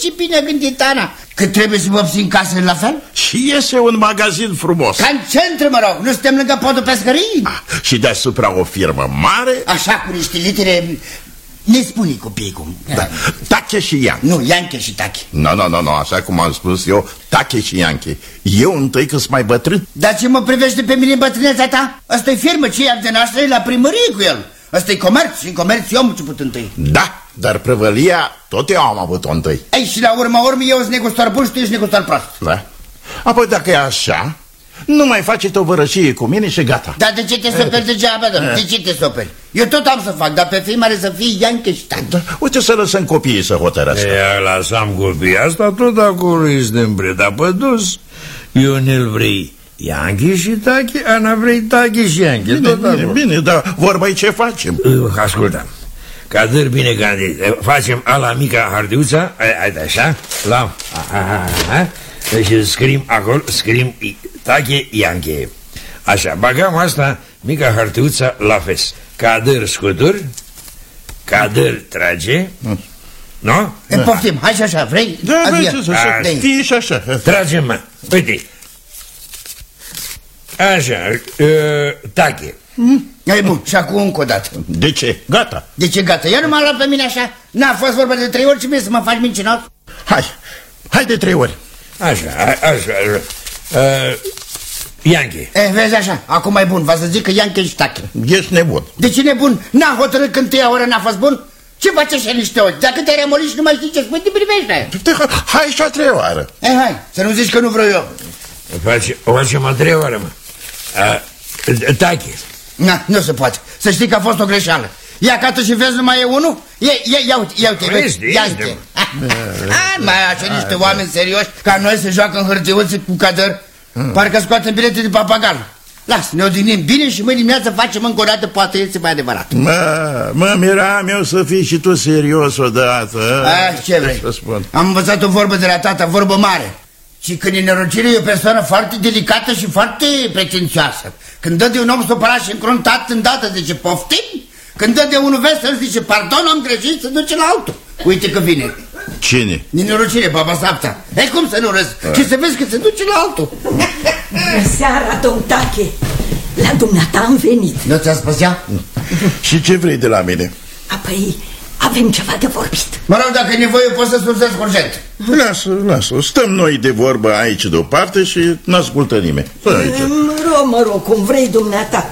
Speaker 3: ce bine gândit, Ana. Că trebuie să vopsim casele la fel?
Speaker 2: Și iese un magazin frumos.
Speaker 3: Ca în centru, mă rog, nu suntem lângă podul pescării?
Speaker 2: Ah, și deasupra o firmă mare.
Speaker 3: Așa, cu niște litere... Ne spune copiii cum.
Speaker 2: Da. Tache și Ianche.
Speaker 3: Nu, Ianche și Tache.
Speaker 2: Nu, nu, nu, nu, așa cum am spus eu, Tache și Ianche. Eu întâi că-s mai bătrân.
Speaker 3: Dar ce mă privește pe mine bătrâneța ta? Asta e firmă, ce e de noastră, e la primărie cu el. Asta e comerț, și în comerț eu am început întâi.
Speaker 2: Da, dar prăvălia tot eu am avut-o întâi.
Speaker 3: Ei, și la urma urmei eu sunt negustor bun și tu ești negustor prost.
Speaker 2: Da. Apoi dacă e așa, nu mai face tovărășie cu mine și gata.
Speaker 3: Dar de ce te superi degeaba, domnule? De ce te superi? Eu tot am să fac, dar pe fii mare să fii Ianche și Tache.
Speaker 2: Da. Uite să lăsăm copiii să hotărăscă.
Speaker 8: Ea, lăsam copiii, asta tot acolo este îmbre, dar pe dus, Ionel vrei Ianche și Tache, Ana vrei Tache și Ianche.
Speaker 2: Bine, bine, bine, dar vorba-i ce facem.
Speaker 8: Ascultă, Cadăr bine gândit, facem ala mica hardiuța, uite așa, la... Deci scriem acolo, scriem Tache Ianche. Așa, bagăm asta, mica hartiuța la fes. Cadăr scutur, Cadăr trage, nu?
Speaker 3: E, poftim, hai și așa, vrei?
Speaker 2: Da, vrei să fie și așa.
Speaker 8: Tragem, mă, uite. Așa, uh, Tache.
Speaker 3: E bun, și acum încă o dată.
Speaker 2: De ce? Gata.
Speaker 3: De ce gata? Ia nu m-a luat pe mine așa. N-a fost vorba de trei ori, ce vrei să mă faci mincinos?
Speaker 2: Hai, hai de trei ori.
Speaker 8: Așa, așa, așa. Uh, Ianche.
Speaker 3: E, vezi așa, acum e bun, va să zic că Ianche și Tache.
Speaker 2: Ești nebun.
Speaker 3: De ce nebun? N-a hotărât când tăia oră n-a fost bun? Ce faci așa niște ochi? Dacă te-ai remolit și nu mai știi ce spui, te privește.
Speaker 2: Hai și a treia oară.
Speaker 3: E, hai, să nu zici că nu vreau eu.
Speaker 8: Face, o facem a treia oară, mă. Uh, Tache.
Speaker 3: Na, nu se poate. Să știi că a fost o greșeală. Ia cată și vezi, numai e unul? Ia, ia, ia uite, ia uite, vezi, Ianche. Mai așa niște oameni serioși ca noi se joacă în hârtiuțe cu Cadăr. Parcă scoatem bilete de papagal. Las, ne odihnim bine și mâine dimineață facem încă o dată, poate este mai adevărat.
Speaker 2: Mă, mă miram eu să fii și tu serios odată.
Speaker 3: Ah, ce vrei? Am învățat o vorbă de la tata, vorbă mare. Și că nenorocirea e o persoană foarte delicată și foarte pretențioasă. Când dă de un om supărat și încruntat îndată, zice poftim. Când dă de unul vesel, zice pardon, am greșit, se duce la altul. Uite că vine.
Speaker 2: Cine?
Speaker 3: Nenorocire, baba Sapta. E cum să nu râzi? Și să vezi că se duce la altul.
Speaker 4: Bună seara, domn Tache. La dumneata am venit.
Speaker 3: Nu ți-a spus ea?
Speaker 2: Și ce vrei de la mine?
Speaker 4: Apoi avem ceva de vorbit.
Speaker 3: Mă rog, dacă e nevoie, poți să sursesc urgent.
Speaker 2: Lasă, lasă, stăm noi de vorbă aici deoparte și n-ascultă nimeni.
Speaker 4: Mă rog, mă rog, cum vrei dumneata.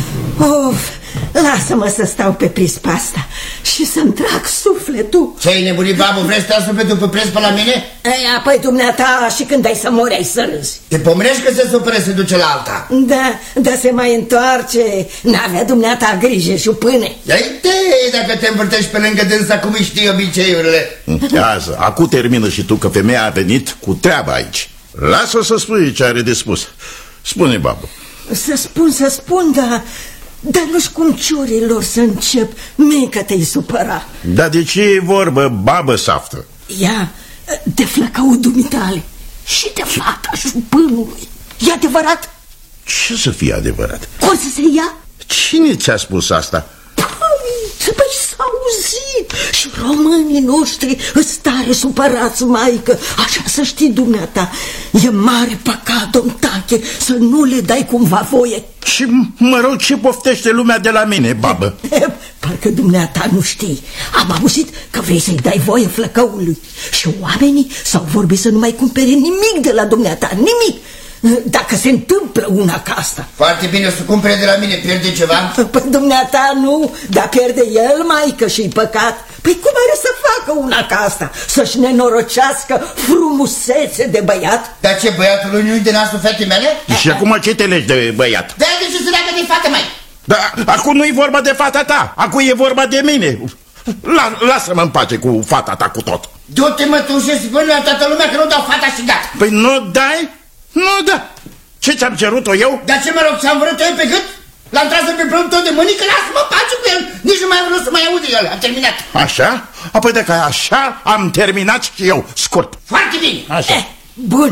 Speaker 4: Of, lasă-mă să stau pe prispa asta și să-mi trag sufletul.
Speaker 3: Ce-ai nebunit, babu? Vrei să stai sufletul pe prispă la mine?
Speaker 4: Ei, apoi dumneata și când ai să mori ai să râzi.
Speaker 3: Te pomenești că se supără, se duce la alta.
Speaker 4: Da, dar se mai întoarce. N-avea dumneata grijă și pâine.
Speaker 3: Uite, dacă te învârtești pe lângă dânsa, cum îi știi obiceiurile.
Speaker 2: Lasă, acum termină și tu că femeia a venit cu treaba aici. Lasă să spui ce are de spus. Spune, babu.
Speaker 4: Să spun, să spun, dar... Dar nu-și cum ciorilor să încep. Mică te-i supăra.
Speaker 2: Dar de ce e vorbă, babă Saftă?
Speaker 4: Ia, de flăcăul dumitale și de fata șupânului. E adevărat?
Speaker 2: Ce să fie adevărat?
Speaker 4: O să se ia?
Speaker 2: Cine ți-a spus asta?
Speaker 4: Păi, păi s-a auzit. Și românii noștri îți tare supărați, maică. Așa să știi dumneata. E mare păcat, domn Tache, să nu le dai cumva voie.
Speaker 2: Și mă rog, ce poftește lumea de la mine, babă?
Speaker 4: Parcă dumneata nu știi. Am auzit că vrei să-i dai voie flăcăului. Și oamenii s-au vorbit să nu mai cumpere nimic de la dumneata. Nimic. Dacă se întâmplă una ca asta.
Speaker 3: Foarte bine, o să cumpere de la mine, pierde ceva?
Speaker 4: Păi dumneata nu, dar pierde el, maică, și-i păcat. Păi cum are să facă una ca asta? Să-și nenorocească frumusețe de băiat?
Speaker 3: Dar ce, băiatul lui nu-i de nasul fetei mele?
Speaker 2: Și acum ce te legi de băiat?
Speaker 3: Da, de ce să leagă de fată, mai?
Speaker 2: Dar acum nu-i vorba de fata ta, acum e vorba de mine. La, lasă-mă în pace cu fata ta, cu tot.
Speaker 3: Du-te, mă, tu și spune la toată lumea că nu dau fata și gata.
Speaker 2: Păi nu dai? Nu da. Ce ți-am cerut-o eu?
Speaker 3: Dar ce, mă rog, ți-am vrut eu pe cât? L-am tras pe plămân tot de mânică, lasă-mă în pace cu el. Nici nu mai vreau să mai aude el, am terminat.
Speaker 2: Așa? Apoi dacă așa, am terminat și eu, scurt.
Speaker 3: Foarte bine.
Speaker 2: Așa.
Speaker 4: Eh, bun,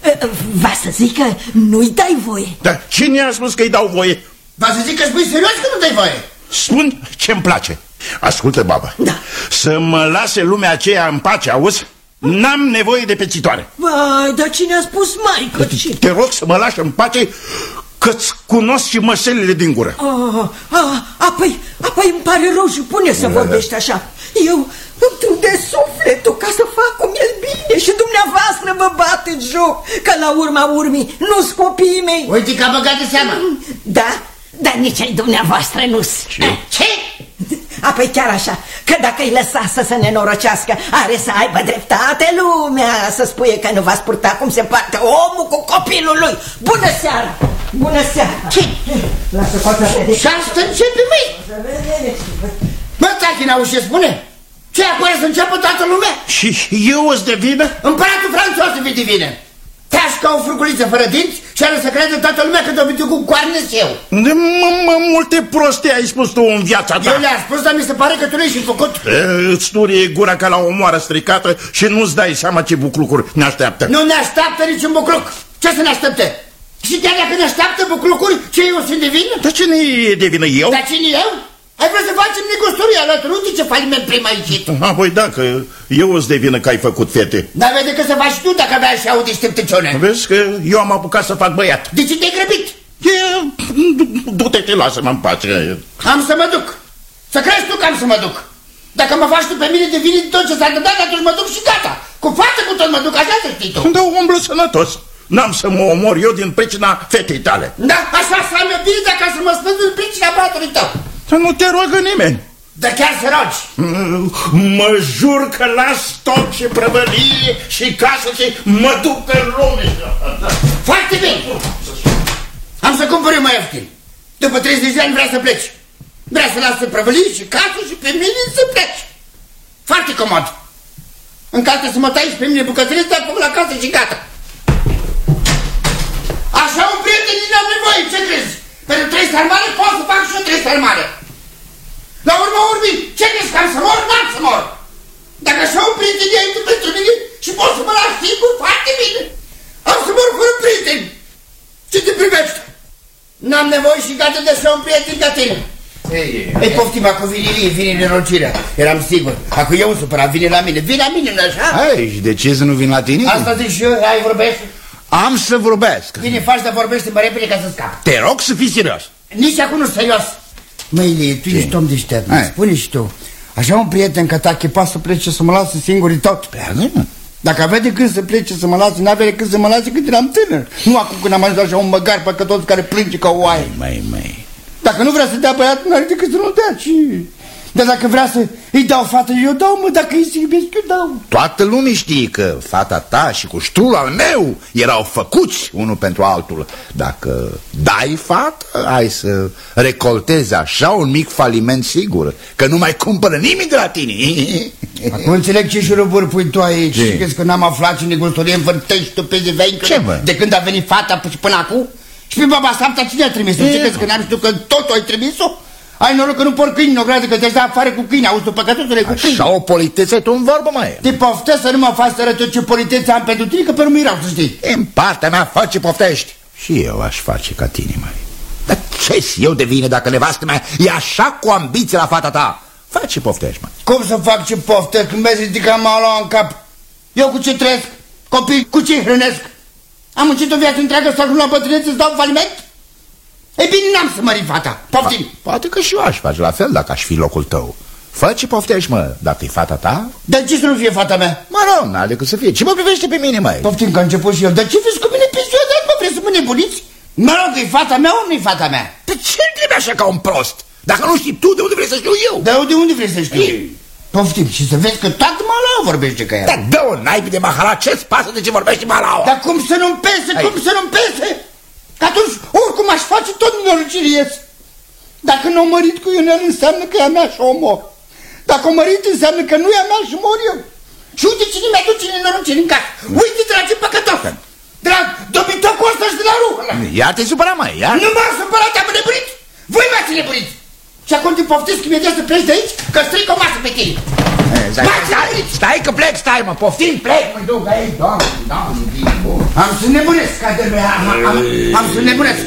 Speaker 4: va să zic că nu-i dai voie.
Speaker 2: Dar cine a spus că-i dau voie?
Speaker 3: Va să zic că spui serios că nu dai voie.
Speaker 2: Spun ce-mi place. Ascultă, babă.
Speaker 4: Da.
Speaker 2: Să mă lase lumea aceea în pace, auzi? N-am nevoie de pețitoare.
Speaker 4: Vai, dar cine a spus maică?
Speaker 2: Te rog să mă lași în pace, că-ți cunosc și măselele din gură.
Speaker 4: Ah, ah, apoi, apoi îmi pare rău și pune să vorbești așa. Eu îmi trudesc sufletul ca să fac cum el bine și dumneavoastră vă bateți joc, că la urma urmii nu-s copiii mei.
Speaker 3: Uite că a băgat de seama.
Speaker 4: Da, dar nici ai dumneavoastră nu-s.
Speaker 3: Ce? Ce?
Speaker 4: Apoi chiar așa, că dacă îi lăsa să se nenorocească, are să aibă dreptate lumea să spuie că nu v-ați purta cum se poartă omul cu copilul lui. Bună seara! Bună seara!
Speaker 3: Ce?
Speaker 4: Lasă fața de...
Speaker 3: Și asta începe, măi! Bă, tachi, n-auzi ce spune? Ce acolo să înceapă toată lumea?
Speaker 2: Și eu îți de vină?
Speaker 3: Împăratul Franțos să fie de vină. Te-aș ca o fruculiță fără dinți și are să crede toată lumea că te-o cu coarne eu.
Speaker 2: De mă, multe prostii ai spus tu în viața ta.
Speaker 3: Eu le-am spus, dar mi se pare că tu le-ai și făcut.
Speaker 2: E, îți turie gura ca la o moară stricată și nu-ți dai seama ce buclucuri ne așteaptă.
Speaker 3: Nu ne așteaptă niciun bucluc. Ce să ne aștepte? Și chiar dacă ne așteaptă buclucuri, ce eu sunt de vină?
Speaker 2: Dar cine e de vină, eu?
Speaker 3: Dar cine eu? Ai vrut să facem negusturii alături, uite ce faliment prim ai ieșit.
Speaker 2: Apoi da, că eu îți de vină că ai făcut fete.
Speaker 3: Dar vede că să faci tu dacă abia și audi șteptăciune.
Speaker 2: Vezi că eu am apucat să fac băiat.
Speaker 3: De ce te-ai grăbit?
Speaker 2: Du-te, te lasă-mă în pace.
Speaker 3: Am să mă duc. Să crezi tu că am să mă duc. Dacă mă faci tu pe mine de vină de tot ce s-a întâmplat, atunci mă duc și gata. Cu fată cu tot mă duc, așa să știi tu.
Speaker 2: Dar umblă sănătos. N-am să mă omor eu din pricina fetei tale.
Speaker 3: Da, așa s-a mea bine dacă să mă spun din pricina băiatului tău.
Speaker 2: Dar nu te roagă nimeni.
Speaker 3: Dar chiar să rogi.
Speaker 2: Mă jur că las tot și prăvălie și casă și mă duc pe lume.
Speaker 3: Foarte bine. Am să cumpăr eu mai ieftin. După treizeci de ani vrea să pleci. Vrea să lasă prăvălie și casă și pe mine să pleci. Foarte comod. În carte să mă tai și pe mine bucătărie, dar la casă și gata. Așa un prieten din am nevoie, ce crezi? Pentru trei sarmale pot să fac și eu trei sarmale. La urma urmii, ce crezi că am să mor? N-am să mor. Dacă așa un prieten ai tu pentru mine și pot să mă las singur, foarte bine. Am să mor fără prieteni. Ce te privește? N-am nevoie și gata de așa un prieten ca tine. Ei, ei poftim, acum vine vie, vine nenorocirea. Eram sigur. Acum eu supărat, vine la mine. Vine la mine, nu așa?
Speaker 5: Hai, și de ce să nu vin la tine?
Speaker 3: Asta zic și eu, hai vorbești.
Speaker 5: Am să vorbesc.
Speaker 3: Bine faci, dar vorbește mai repede ca să scapi.
Speaker 5: Te rog să fii serios.
Speaker 3: Nici acum nu serios. Măi, Ilie, tu ești om deștept. Spune și tu. Așa un prieten ca tache poate să plece să mă lasă singur tot.
Speaker 5: Pleacă, mă.
Speaker 3: Dacă avea de când să plece să mă lase, n-avea de când să mă lase când eram tânăr. Nu acum când am ajuns așa un măgar păcătos care plânge ca o oaie.
Speaker 5: Mai, mai.
Speaker 3: Dacă nu vrea să dea băiatul, n-are decât să nu dea. Și... Dar dacă vrea să îi dau fată, eu dau, mă. Dacă îi se iubesc, eu dau.
Speaker 5: Toată lumea știe că fata ta și cuștrul al meu erau făcuți unul pentru altul. Dacă dai fată, ai să recoltezi așa un mic faliment sigur, că nu mai cumpără nimeni de la tine.
Speaker 3: Acum înțeleg ce șuruburi pui tu aici. Și crezi că n-am aflat ce negustorie învârtești tu pe de veincă de când a venit fata și până acum? Și pe baba Samta cine a trimis-o? Ce crezi că n-am știut că totul ai trimis-o? Ai noroc că nu por câini în ogradă, că te-ai dat afară cu câini, auzi tu păcătosule cu câini.
Speaker 5: Așa o politețe tu în vorbă, mai e.
Speaker 3: Te poftesc să nu mă faci să arăt ce politețe am pentru tine, că pe urmă erau, să știi.
Speaker 5: În partea mea faci ce poftești. Și eu aș face ca tine, mai. Dar ce-s eu de vină dacă nevastă mea e așa cu ambiție la fata ta? Faci ce poftești, mă.
Speaker 3: Cum să fac ce poftesc când mi-ai ridicat mala în cap? Eu cu ce trăiesc? Copii, cu ce hrănesc? Am muncit o viață întreagă să ajung la bătrânețe să dau faliment? Ei bine, n-am să mări fata. Poftim.
Speaker 5: Pa, poate că și eu aș face la fel dacă aș fi locul tău. Fă ce poftești, mă, dacă e fata ta.
Speaker 3: Dar ce să nu fie fata mea?
Speaker 5: Mă rog, n-are decât să fie. Ce mă privește pe mine, măi?
Speaker 3: Poftim că a început și eu. Dar ce vezi cu mine pensionat, mă? Vreți să mă nebuniți? Mă rog, e fata mea ori nu-i fata mea?
Speaker 5: Pe ce trebuie așa ca un prost? Dacă nu știi tu, de unde vrei să știu eu?
Speaker 3: De unde, unde vrei să știu? Ei. Poftim, și să vezi că toată malaua vorbește ca ea.
Speaker 5: Dar dă-o naibii de mahala, ce-ți pasă de ce vorbește malaua?
Speaker 3: Dar cum să nu-mi pese, cum să nu-mi pese? Că atunci, oricum aș face tot nenorocire ies. Dacă nu o mărit cu Ionel, înseamnă că e a mea și o mor. Dacă o mărit, înseamnă că nu e a mea și mor eu. Și uite cine mi-aduce nenorocire în casă. Uite, dragi păcătos. Drag, dobitocul ăsta și de la ruh.
Speaker 5: Ia te supăra, mai, ia.
Speaker 3: Nu m-am supărat, am nebunit. Voi m-ați nebunit. Și acum te poftesc imediat să pleci de aici, că stric o masă pe tine.
Speaker 5: Stai, stai, stai că plec, stai, mă, poftim, plec, mă duc aici, doamne, doamne, bine, bun. Am să nebunesc, Cader, am, am, am să nebunesc.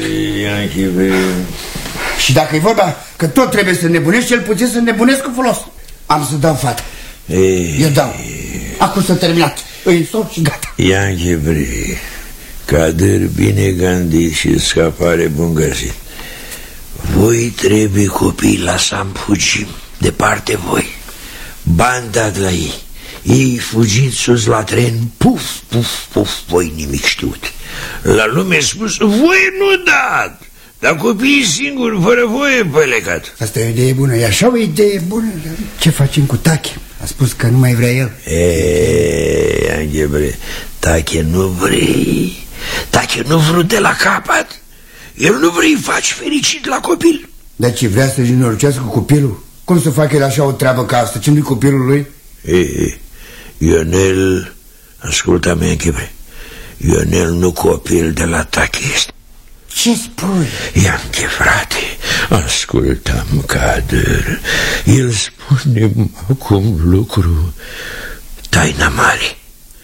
Speaker 5: Și dacă e vorba că tot trebuie să nebunești, cel puțin să nebunesc cu folos. Am să dau fată. Eu dau.
Speaker 3: Acum s-a terminat. Îi sor și gata.
Speaker 8: Ianche Bre, Kader bine gândit și scapare bun găsit. Voi trebuie copii, lasam fugim departe voi. Bani dat la ei. Ei fugiți sus la tren, puf, puf, puf, voi nimic știut. La lume spus, voi nu dat, dar copiii singuri, fără voie, plecat.
Speaker 3: Asta e o idee bună, e așa o idee bună. Ce facem cu Tache? A spus că nu mai vrea el.
Speaker 8: Eee, Anghebre, Tache nu vrei. Tache nu vrut de la capăt. El nu vrei faci fericit la copil.
Speaker 3: Dar ce, vrea să-și înorocească copilul? Cum să facă el așa o treabă ca asta? Ce-nu-i copilul lui?
Speaker 8: Ei, Ionel, ascultă-mă, Anghebre, Ionel nu copil de la Tache este.
Speaker 3: Ce spui?
Speaker 8: Ianche, frate, ascultă-mă, Kader. El spune acum lucru taina mare.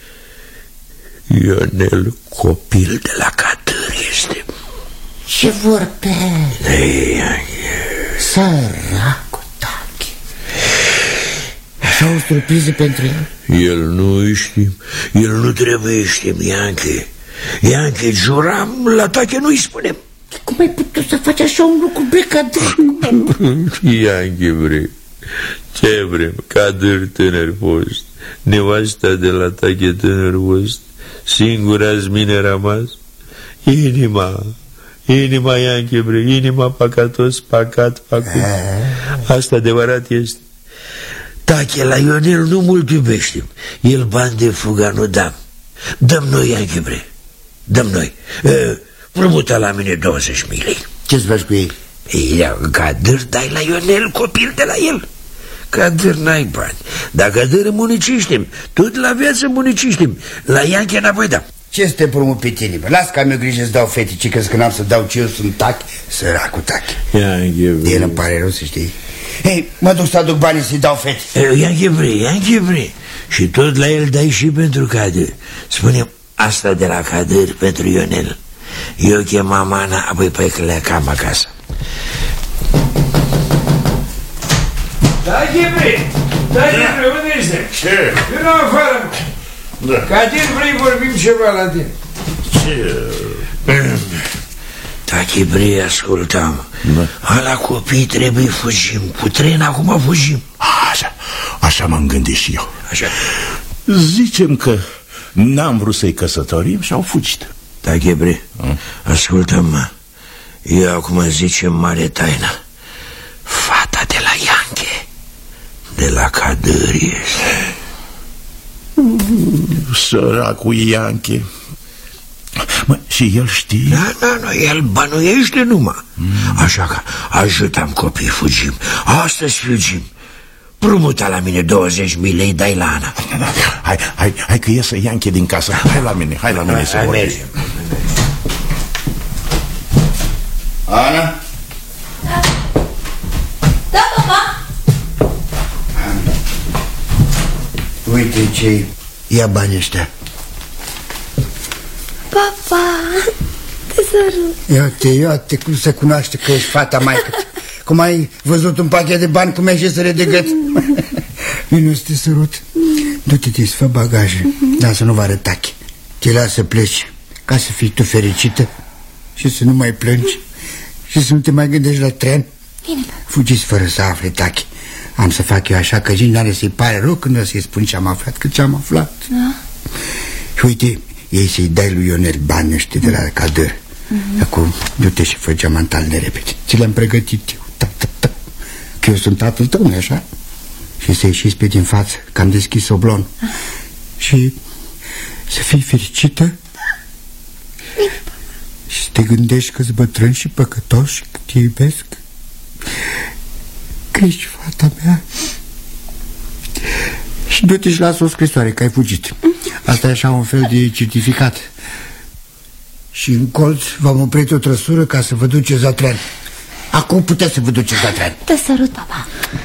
Speaker 8: Ionel copil de la Kader este.
Speaker 3: Ce vorbești?
Speaker 8: Ei, Ianche.
Speaker 3: Săracul Tache. Așa o surpriză pentru el?
Speaker 8: El nu știm. El nu trebuie știm, Ianche. Ianche, juram, la Tache nu-i spunem.
Speaker 3: Cum ai putut să faci așa un lucru, bre, Kader?
Speaker 8: Ianche, bre, ce vrem? Kader tânăr fost, nevasta de la Tache tânăr fost, singura-ți mine rămas. Inima, inima, Ianche, bre, inima păcatos, păcat, păcut. Asta adevărat este. Tache la Ionel nu mult iubește. El bani de fuga nu dăm. Dăm noi, Ianche, bre, dăm noi. Prumută la mine douăzeci mii lei.
Speaker 3: Ce-ți faci cu ei?
Speaker 8: Ei, Kader, dai la Ionel copil de la el. Kader, n-ai bani. Dar Kader municiștim. Tot la viață municiștim. La Ianche înapoi da.
Speaker 3: Ce să te promut pe tine, bă? Las că am eu grijă să dau fetici, că n-am să dau ce eu sunt Tache. Săracul Tache.
Speaker 8: Ianche, bre.
Speaker 3: El îmi pare rău să știi. Hei, mă duc să aduc banii să-i dau fete.
Speaker 8: Ianche, bre, Ianche, bre. Și tot la el dai și pentru Kader. Spune asta de la Kader pentru Ionel. Eu chema Mana, apoi plecam acasă. Tache, bre, Tache, bre, unde ești?
Speaker 2: Ce?
Speaker 8: Eu nu afară.
Speaker 2: Da.
Speaker 8: Kader, vrei vorbim ceva la tine?
Speaker 2: Ce?
Speaker 8: Tache, bre, ascultam. Da. La copii trebuie fugim. Cu tren acum fugim.
Speaker 2: Așa, așa m-am gândit și eu.
Speaker 8: Așa.
Speaker 2: Zicem că n-am vrut să-i căsătorim și au fugit.
Speaker 8: Tache, bre, ascultă-mă. Eu acum zicem mare taină. Fata de la Ianche, de la Kader este.
Speaker 2: Săracul Ianche. Mă, și el știe?
Speaker 8: Da, da, da, el bănuiește numai. mm. Așa că ajutăm copii, fugim. Astăzi fugim. Prumuta la mine douăzeci mii lei, dai la Ana.
Speaker 2: Hai, hai, hai că iese Ianche din casă. Hai la mine, hai la mine hai, să vorbim.
Speaker 3: Ana?
Speaker 7: Da, papa.
Speaker 3: Uite ce ia banii ăștia.
Speaker 7: Papa, te sărut.
Speaker 3: Ia-te, ia-te, cum se cunoaște că ești fata maică. Cum ai văzut un pachet de bani, cum ești să de gât. Vino să te sărut. Du-te, te fă bagaje, dar să nu vă arăt Tache. Te las să pleci, ca să fii tu fericită și să nu mai plângi și să nu te mai gândești la tren.
Speaker 7: Bine.
Speaker 3: Fugiți fără să afle Tache. Am să fac eu așa că Gini n-are să-i pare rău când o să-i spun ce am aflat, că ce am aflat.
Speaker 7: Da.
Speaker 3: Și uite, ei să-i dai lui Ionel bani ăștia de la Kader. Mm-hmm. Acum, du-te și fă geamantalele repede. Ți le-am pregătit eu, ta, ta, ta. Că eu sunt tatăl tău, nu-i așa? Și să ieșiți pe din față, că am deschis oblon. Ah. Și să fii fericită. Și să te gândești că-s bătrân și păcătos și că te iubesc, că ești fata mea. Și du-te și lasă o scrisoare că ai fugit. Asta e așa un fel de certificat. Și în colț v-am oprit o trăsură ca să vă duceți la tren. Acum puteți să vă duceți la tren.
Speaker 7: Te sărut, papa.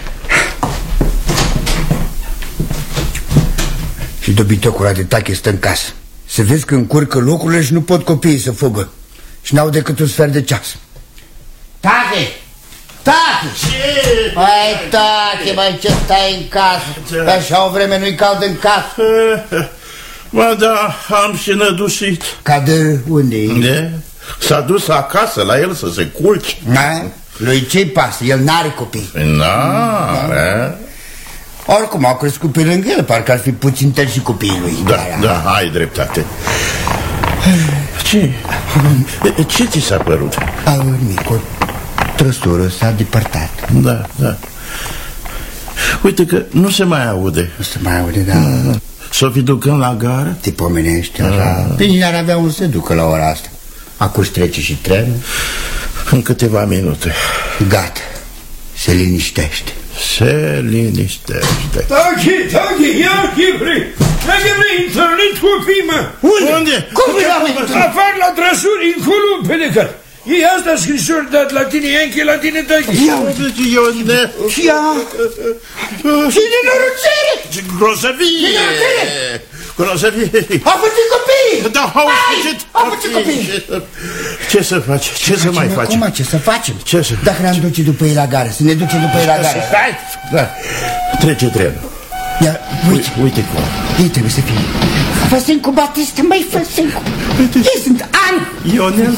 Speaker 3: Și dobitocul de Tache stă în casă. Să vezi că încurcă locurile și nu pot copiii să fugă. Și n-au decât un sfert de ceas. Tache! Tati!
Speaker 2: Ce?
Speaker 3: Hai, tati, mai ce stai în casă? Așa o vreme nu-i cald în casă.
Speaker 2: Ba da, am și nădușit.
Speaker 3: Cadăr, unde-i?
Speaker 2: De? S-a dus acasă la el să se culce.
Speaker 3: Da? Lui ce-i pasă? El n-are copii.
Speaker 2: N-are.
Speaker 3: Oricum au crescut pe lângă el, parcă ar fi puțin tări și copiii lui.
Speaker 2: Da, da, ai dreptate. Ce? Ce ți s-a părut?
Speaker 3: A, nimic, o trăsură s-a depărtat.
Speaker 2: Da, da. Uite că nu se mai aude.
Speaker 3: Nu se mai aude, da.
Speaker 2: Mm. S-o fi ducând la gară?
Speaker 3: Te pomenești așa. Mm. Bine, ar avea unde să ducă la ora asta. Acum trece și trenul.
Speaker 2: În câteva minute.
Speaker 3: Gata. Se liniștește.
Speaker 2: Se liniștește.
Speaker 8: Tachi, tachi, ia Ghibri! La Ghibri, întâlnit copii, mă!
Speaker 2: Unde? Unde?
Speaker 3: Cum e la mine?
Speaker 8: Afară la trăsuri, încolo în pedecat. E asta scrisori dat la tine, Ianchi, la tine, Tachi.
Speaker 2: Ia uite ce eu ne...
Speaker 3: Ia! Și nenorocere!
Speaker 2: Ce grozăvie!
Speaker 3: Ce nenorocere!
Speaker 2: Grozăvie!
Speaker 3: A făcut copii!
Speaker 2: Da, au făcut
Speaker 3: A făcut copii!
Speaker 2: Ce să faci? Ce să mai facem?
Speaker 3: Acum ce să facem?
Speaker 2: Ce să...
Speaker 3: Dacă ne-am duce după ei la gară, să ne duce după ei la gară.
Speaker 2: Stai! Da. Trece trenul.
Speaker 3: Ia, uite.
Speaker 2: Uite cum.
Speaker 3: Ei trebuie să fie. Făsâncu Batista, măi, Făsâncu. Ei sunt ani.
Speaker 2: Ionel.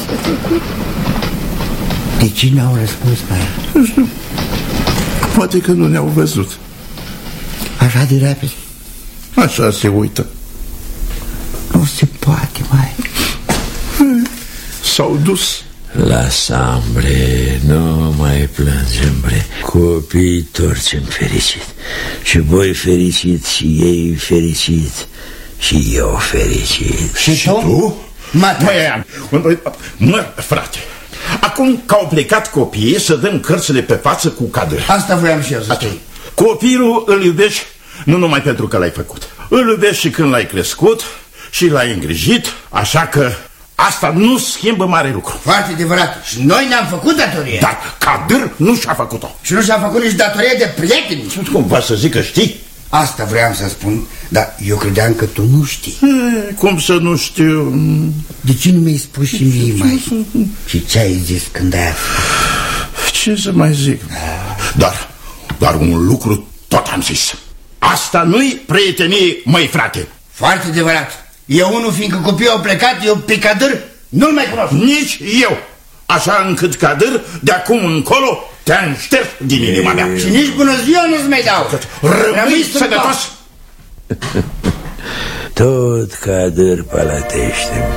Speaker 3: De ce n-au răspuns, mai?
Speaker 2: Nu știu. Poate că nu ne-au văzut.
Speaker 3: Așa de repede.
Speaker 2: Așa se uită.
Speaker 3: Nu se poate, mai.
Speaker 2: S-au dus.
Speaker 8: Lasă-am, bre, nu mai plângem, bre. Copiii torcem fericit. Și voi fericit, și ei fericit, și eu fericit.
Speaker 3: Și, și tu? tu?
Speaker 2: Mă, mă, frate, acum că au plecat copiii, să dăm cărțile pe față cu cadre.
Speaker 3: Asta voiam și eu să spun.
Speaker 2: Copilul îl iubești nu numai pentru că l-ai făcut. Îl iubești și când l-ai crescut și l-ai îngrijit, așa că asta nu schimbă mare lucru.
Speaker 3: Foarte adevărat. Și noi ne-am făcut datorie.
Speaker 2: Dar Kadir nu și-a făcut-o.
Speaker 3: Și nu și-a făcut nici datorie de prieteni.
Speaker 2: Nu cumva să zic că știi.
Speaker 3: Asta vreau să spun, dar eu credeam că tu nu știi.
Speaker 2: E, cum să nu știu?
Speaker 3: De ce nu mi-ai spus și mie, mai? Și ce ai zis când ai aflat?
Speaker 2: Ce să mai zic? Dar, dar un lucru tot am zis. Asta nu-i prietenie, măi, frate.
Speaker 3: Foarte adevărat. Eu unul, fiindcă copiii au plecat, eu pe Kadir nu-l mai cunosc.
Speaker 2: Nici eu. Așa încât Kadir, de acum încolo, te-am șters din inima mea.
Speaker 3: Și nici bună ziua nu-ți mai dau.
Speaker 2: Rămâi sănătos.
Speaker 8: Tot Kadir pălătește.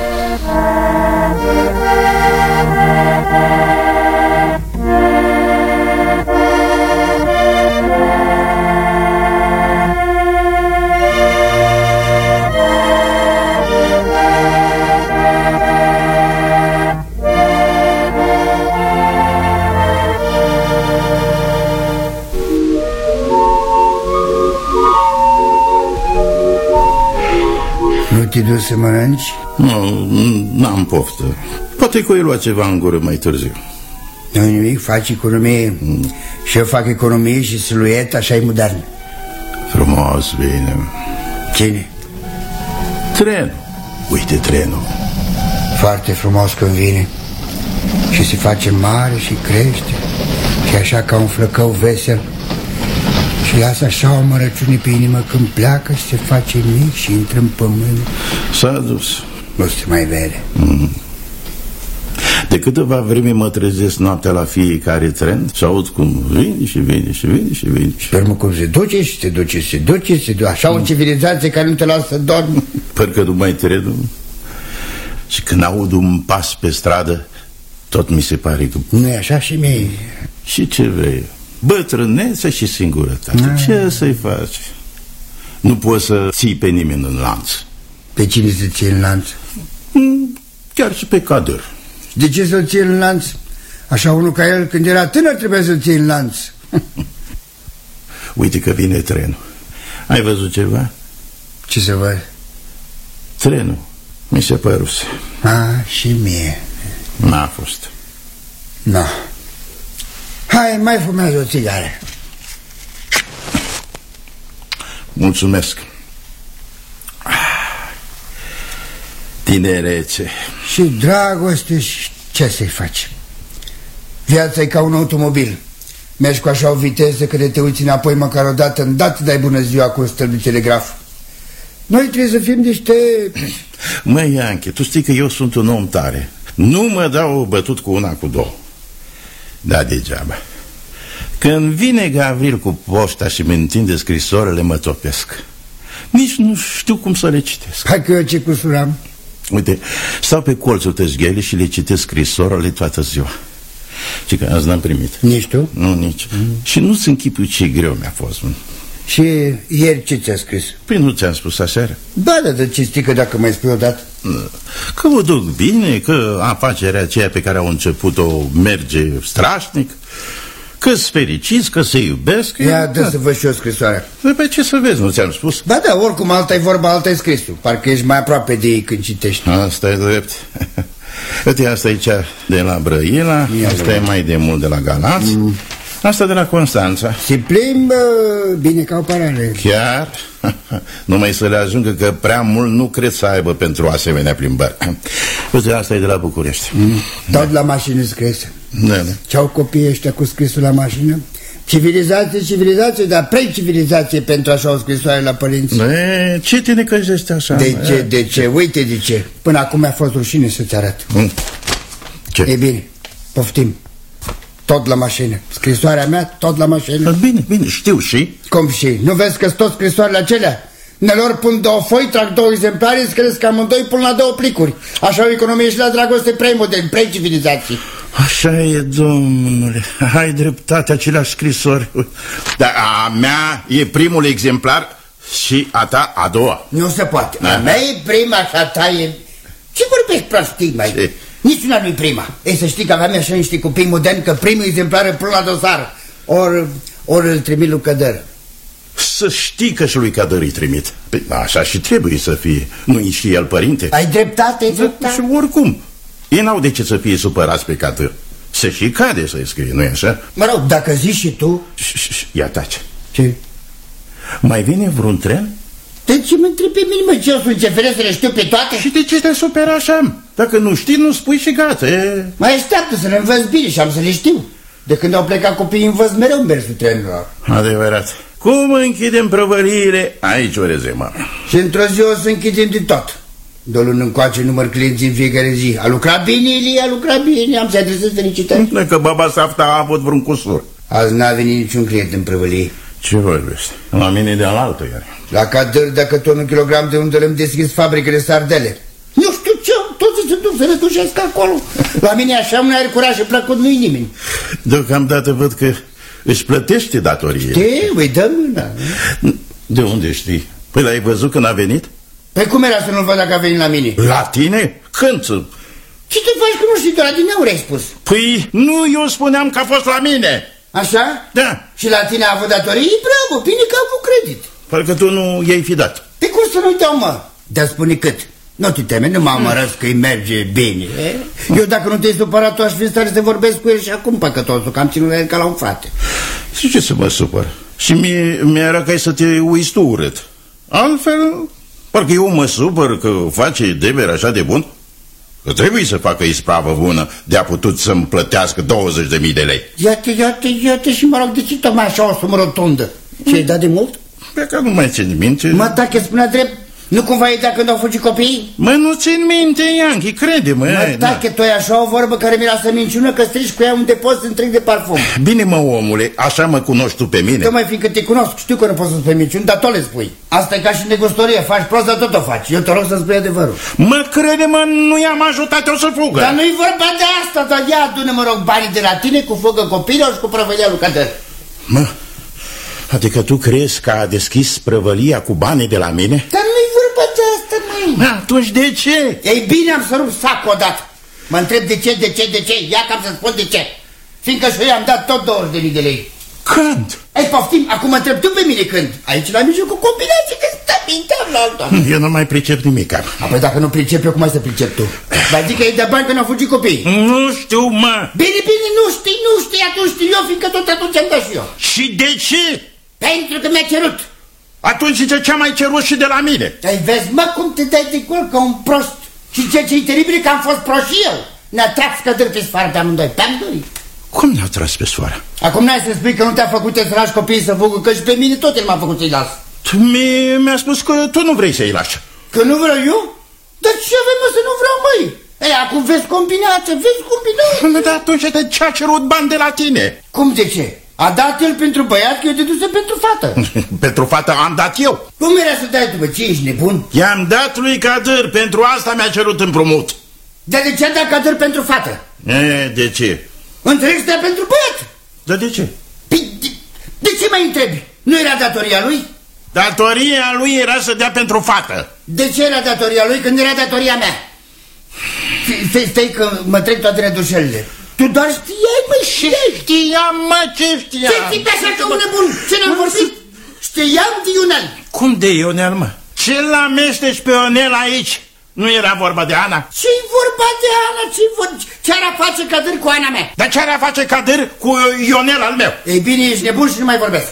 Speaker 3: Te duci să mănânci?
Speaker 2: Nu, n-am poftă. Poate că o lua ceva în gură mai târziu.
Speaker 3: Nu nimic, faci economie. mm. Și eu fac economie și siluet, așa e modern.
Speaker 2: Frumos, bine.
Speaker 3: Cine?
Speaker 2: Trenul. Uite trenul.
Speaker 3: Foarte frumos când vine. Și se face mare și crește. Și așa ca un flăcău vesel. Și lasă așa o mărăciune pe inimă când pleacă și se face mic și intră în pământ.
Speaker 2: S-a dus.
Speaker 3: Nu se mai vede.
Speaker 2: mm. De câteva vreme mă trezesc noaptea la fiecare tren și aud cum vine și vine și vine și vine.
Speaker 3: Pe urmă cum se duce și se duce și se duce și se duce. Așa mm. o civilizație care nu te lasă să dormi.
Speaker 2: Parcă nu mai trenul. Și când aud un pas pe stradă, tot mi se pare că...
Speaker 3: Nu-i așa și mie?
Speaker 2: Și ce vrei? Bătrânețe și singurătate. A. Ce să-i faci? Nu poți să ții pe nimeni în lanț.
Speaker 3: Pe cine să ții în lanț?
Speaker 2: Chiar și pe Kadir.
Speaker 3: De ce să-l ții în lanț? Așa unul ca el, când era tânăr, trebuia să-l ții în lanț.
Speaker 2: Uite că vine trenul. Ai văzut ceva?
Speaker 3: Ce să văd?
Speaker 2: Trenul. Mi se păruse.
Speaker 3: A, și mie.
Speaker 2: N-a fost.
Speaker 3: Nu. No. Hai, mai fumează o țigară.
Speaker 2: Mulțumesc. Tinerețe.
Speaker 3: Și dragoste și ce să-i faci? Viața e ca un automobil. Mergi cu așa o viteză că de te uiți înapoi măcar o dată, îndată dai bună ziua cu un stâlp de telegraf. Noi trebuie să fim niște...
Speaker 2: Măi, Ianche, tu știi că eu sunt un om tare. Nu mă dau bătut cu una, cu două. Da, degeaba. Când vine Gavril cu poșta și mi întinde scrisorile, mă topesc. Nici nu știu cum să le citesc.
Speaker 3: Hai că eu ce cusur am.
Speaker 2: Uite, stau pe colțul tăzghelii și le citesc scrisorile toată ziua. Și că azi n-am primit.
Speaker 3: Nici tu?
Speaker 2: Nu, nici. Mm. Și nu-ți închipui ce greu mi-a fost.
Speaker 3: Și ieri ce ți-a scris?
Speaker 2: Păi nu ți-am spus aseară?
Speaker 3: Da, da, de ce știi că dacă mai spui odată?
Speaker 2: Că o duc bine, că afacerea aceea pe care au început-o merge strașnic, că-s fericiți, că se iubesc.
Speaker 3: Ia, dă să văd și eu scrisoarea.
Speaker 2: Pe ce să vezi, nu ți-am spus?
Speaker 3: Da, da, oricum alta e vorba, alta e scrisul. Parcă ești mai aproape de ei când citești.
Speaker 2: Asta e drept. Uite, asta e cea de la Brăila, ia asta e mai de mult de la Galați, mm. asta de la Constanța.
Speaker 3: Se plimbă bine ca o parale.
Speaker 2: Chiar? Numai să le ajungă că prea mult nu cred să aibă pentru asemenea plimbări. Uite, asta e de la București. Mm.
Speaker 3: Tot la mașină scris.
Speaker 2: Da, da.
Speaker 3: Ce-au copiii ăștia cu scrisul la mașină? Civilizație, civilizație, dar pre-civilizație pentru așa o scrisoare la părinți.
Speaker 2: E, ce te necăjești așa?
Speaker 3: De ce, e? de ce? Uite de ce. Până acum mi-a fost rușine să-ți arăt. Mm.
Speaker 2: Ce?
Speaker 3: E bine, poftim. Tot la mașină. Scrisoarea mea, tot la mașină.
Speaker 2: Bine, bine, știu și...
Speaker 3: Cum și? Nu vezi că-s tot scrisoarele acelea? Nelor pun două foi, trag două exemplare, scrieți că amândoi pun la două plicuri. Așa o economie și la dragoste pre-modern, pre-civilizații.
Speaker 2: Așa e, domnule. Ai dreptate, aceleași scrisori. Dar a mea e primul exemplar și a ta a doua.
Speaker 3: Nu se poate. A mea e prima și a ta e... Ce vorbești prostii, mai?
Speaker 2: Ce?
Speaker 3: Niciuna nu-i prima. Ei, să știi că aveam așa niște copii moderni că primul exemplar îl pun la dosar. Ori or îl trimit lui Cădăr.
Speaker 2: Să știi că și lui Cădăr îi trimit. Păi, așa și trebuie să fie. Nu-i și el părinte?
Speaker 3: Ai dreptate, ai dreptate.
Speaker 2: Și oricum. Ei n-au de ce să fie supărați pe Cădăr. Se și cade să-i scrie, nu-i așa?
Speaker 3: Mă rog, dacă zici și tu...
Speaker 2: Ia taci.
Speaker 3: Ce?
Speaker 2: Mai vine vreun tren?
Speaker 3: De ce mă întrebi pe mine, mă, ce eu sunt ce feresc să le știu pe toate?
Speaker 2: Și de ce te supera așa? Dacă nu știi, nu spui și gata. E...
Speaker 3: Mai așteaptă să le învăț bine și am să le știu. De când au plecat copiii, învăț mereu mersul trenurilor.
Speaker 2: Adevărat. Cum închidem prăvăliile, aici o rezemă.
Speaker 3: Și într-o zi o să închidem de tot. De o lună încoace număr clienții în fiecare zi. A lucrat bine, Ilie, a lucrat bine, am să adresez felicitări.
Speaker 2: Dacă baba Safta a avut vreun cusur.
Speaker 3: Azi n-a venit niciun client în prăvălie.
Speaker 2: Ce vorbești? La mine de alaltă iar.
Speaker 3: La Cădăr, dacă tot un kilogram de unde le-am deschis fabrică de sardele. Nu știu ce, toți se duc să rătușesc acolo. La mine așa un aer curaj și plăcut nu-i nimeni.
Speaker 2: Deocamdată văd că își plătește datorie.
Speaker 3: Ce? Îi dă mâna.
Speaker 2: De unde știi? Păi l-ai văzut când a venit?
Speaker 3: Păi cum era să nu-l văd dacă a venit la mine?
Speaker 2: La tine? Când?
Speaker 3: Ce te faci că nu știi, de la din aur ai spus?
Speaker 2: Păi nu, eu spuneam că a fost la mine.
Speaker 3: Așa?
Speaker 2: Da.
Speaker 3: Și la tine a avut datorii? Bravo, bine că a avut credit.
Speaker 2: Parcă tu nu i-ai fi dat.
Speaker 3: Pe cum să nu-i dau, mă? Dar spune cât. Nu te teme, nu mă amărăsc că îi merge bine. Eu dacă nu te-ai supărat, tu aș fi stare să vorbesc cu el și acum păcătosul, că am ținut la el ca la un frate.
Speaker 2: Și ce să mă supăr? Și mie mi-era ca să te uiți tu urât. Altfel, parcă eu mă supăr că face Deber așa de bun. Că trebuie să facă ispravă bună de a putut să-mi plătească douăzeci de mii de lei.
Speaker 3: Iată, iată, iată și mă rog, de ce tocmai așa o sumă rotundă? Ce-ai dat de mult?
Speaker 2: Pe că nu mai țin minte.
Speaker 3: Mă, dacă spunea drept, nu cumva e dacă când au fugit copiii?
Speaker 2: Mă, nu țin minte, Ianchi, crede-mă.
Speaker 3: Mă, dacă tu ai așa o vorbă care miroase minciună, că strici cu ea un depozit întreg de parfum.
Speaker 2: Bine, mă, omule, așa mă cunoști tu pe mine.
Speaker 3: Tocmai fiindcă te cunosc, știu că nu poți să spui minciuni, dar tu le spui. Asta e ca și negustorie, faci prost, dar tot o faci. Eu te rog să spui adevărul.
Speaker 2: Mă, crede-mă, nu i-am ajutat eu să fugă.
Speaker 3: Dar nu-i vorba de asta, dar ia adună, mă rog, banii de la tine cu fugă copiilor și cu prăvălia lui Cădăr.
Speaker 2: Mă, adică tu crezi că a deschis prăvălia cu banii de la mine?
Speaker 3: Dar nu-i vorba de asta, măi.
Speaker 2: Atunci de ce?
Speaker 3: Ei bine, am să rup sacul odată. Mă întreb de ce, de ce, de ce, ia cam să spun de ce. Fiindcă și eu am dat tot douăzeci de mii de lei.
Speaker 2: Când?
Speaker 3: Ei, poftim, acum mă întreb tu pe mine când. Aici la mijlocul combinației, că stă mintea la altă.
Speaker 2: Eu nu mai pricep nimic.
Speaker 3: Apoi dacă nu pricep eu, cum ai să pricep tu? Dar zic că e de bani că n-au fugit copiii.
Speaker 2: Nu știu, mă.
Speaker 3: Bine, bine, nu știi, nu știi, atunci știu eu, fiindcă tot atunci am dat și eu.
Speaker 2: Și de ce?
Speaker 3: Pentru că mi-a cerut.
Speaker 2: Atunci de ce mai cerut și de la mine?
Speaker 3: Ai vezi, mă, cum te dai de gol ca un prost. Și ceea ce e teribil că am fost prost și eu. Ne-a tras Cădăr pe sfară pe amândoi, pe amândoi.
Speaker 2: Cum ne-au tras pe soară?
Speaker 3: Acum n-ai să spui că nu te-a făcut să lași copiii să fugă, că și pe mine tot el m-a făcut să-i las.
Speaker 2: Mi-a spus că tu nu vrei să-i lași.
Speaker 3: Că nu vreau eu? Dar ce avem mă să nu vreau, măi? Ei, acum vezi combinația, vezi combinația.
Speaker 2: Dar atunci de ce a cerut bani de la tine?
Speaker 3: Cum de ce? A dat el pentru băiat, că eu te duse pentru fată.
Speaker 2: Pentru fată am dat eu.
Speaker 3: Cum era să dai tu, bă? Ce ești nebun?
Speaker 2: I-am dat lui Cader, pentru asta mi-a cerut împrumut.
Speaker 3: Dar de ce a dat Cader pentru fată?
Speaker 2: E, de ce?
Speaker 3: Întreg să dea pentru băiat.
Speaker 2: Dar de ce?
Speaker 3: Păi, de, de ce mai întrebi? Nu era datoria lui?
Speaker 2: Datoria lui era să dea pentru fată.
Speaker 3: De ce era datoria lui când era datoria mea? Stai, stai că mă trec toate redușelile. Tu doar știai, mă, știai.
Speaker 2: Știam, mă, ce știam?
Speaker 3: Ce știi pe așa că un nebun? Ce n-am vorbit? Știam de Ionel.
Speaker 2: Cum de Ionel, mă? Ce-l amesteci pe Ionel aici? Nu era vorba de Ana?
Speaker 3: Ce-i vorba de Ana? Ce-i vor... Ce-ar face Cader cu Ana mea?
Speaker 2: Dar ce-ar face Cader cu Ionel al meu?
Speaker 3: Ei bine, ești nebun și nu mai vorbesc.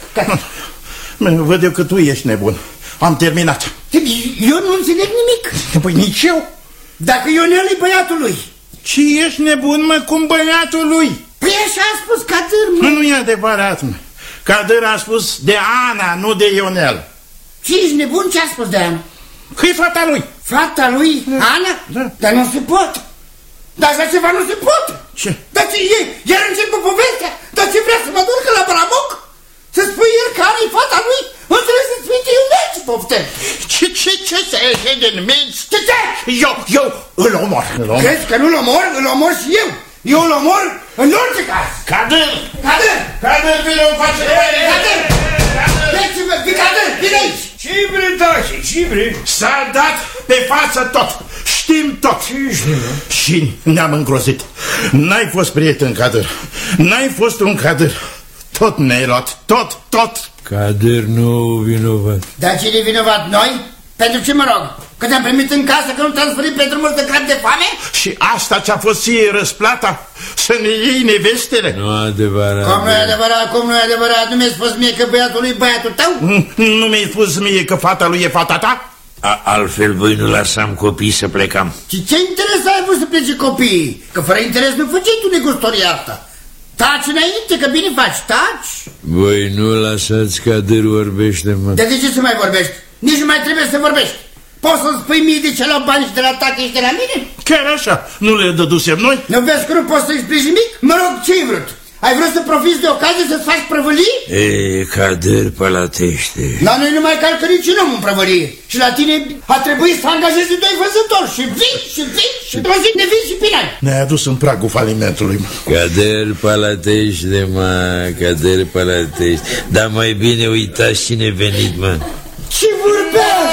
Speaker 2: Văd eu că tu ești nebun. Am terminat.
Speaker 3: Eu nu înțeleg nimic.
Speaker 2: Păi nici eu.
Speaker 3: Dacă Ionel e băiatul lui.
Speaker 2: Ce ești nebun, mă, cum băiatul lui?
Speaker 3: Păi așa a spus Cader, mă.
Speaker 2: Nu, nu e adevărat, mă. Cader a spus de Ana, nu de Ionel.
Speaker 3: Ce ești nebun? Ce a spus de Ana?
Speaker 2: Că e fata lui.
Speaker 3: Fata lui? Da. Ana? Da. Dar nu se poate. Dar așa ceva nu se poate.
Speaker 2: Ce?
Speaker 3: Dar ce e? Iar încep cu povestea. Dar ce vrea să mă ducă la Balamoc? Să spui el că Ana e fata lui? Înțeleg să spui că Ionel, ce poftem.
Speaker 2: Ce, ce, ce, să ieși din minți?
Speaker 3: Ce, ce?
Speaker 2: Eu, eu îl omor.
Speaker 3: Crezi că nu-l omor? Îl omor și eu. Eu îl omor în orice caz.
Speaker 2: Cader!
Speaker 3: Cader!
Speaker 2: Cader, vine o face.
Speaker 3: Cader! Deci, Cader, vine aici.
Speaker 8: Ce vrei, tași? Ce vrei?
Speaker 2: S-a dat pe față tot. Știm tot. Și ne-am îngrozit. N-ai fost prieten, Cader. N-ai fost un Cader. Tot ne-ai luat. Tot, tot.
Speaker 8: Cader nu vinovat.
Speaker 3: Dar cine e vinovat? Noi? Pentru ce mă rog? Că te-am primit în casă, că nu te-am sfărit pe drumul de crap de foame?
Speaker 2: Și asta ți-a fost ție răsplata? Să ne iei nevestele?
Speaker 8: Nu adevărat.
Speaker 3: Cum nu e adevărat, cum nu e adevărat? Nu mi-ai spus mie că băiatul lui e băiatul tău?
Speaker 2: Nu mi-ai spus mie că fata lui e fata ta?
Speaker 8: A, altfel voi nu lăsam copii să plecam.
Speaker 3: Și ce interes ai avut să plece copiii? Că fără interes nu făceai tu negustoria asta. Taci înainte, că bine faci, taci.
Speaker 8: Voi nu lăsați Cader vorbește, mă.
Speaker 3: De, de ce să mai vorbești? Nici nu mai trebuie să vorbești. Poți să-mi spui mie de ce la bani și de la tache și de la mine?
Speaker 2: Chiar așa, nu le dădusem noi?
Speaker 3: Nu vezi că nu poți să explici nimic? Mă rog, ce-ai vrut? Ai vrut să profiți de ocazie să-ți faci prăvălii?
Speaker 8: E, Cader pălătește.
Speaker 3: La noi nu mai calcă niciun om în prăvălie. Și la tine a trebuit să angajezi doi văzători. Și vin, și vin, și într-o zi ne vin și pinai.
Speaker 2: Ne-ai adus în pragul falimentului.
Speaker 8: Cader pălătește, mă, Cader pălătește. Dar mai bine uitați cine venit, mă.
Speaker 3: Ce vorbești?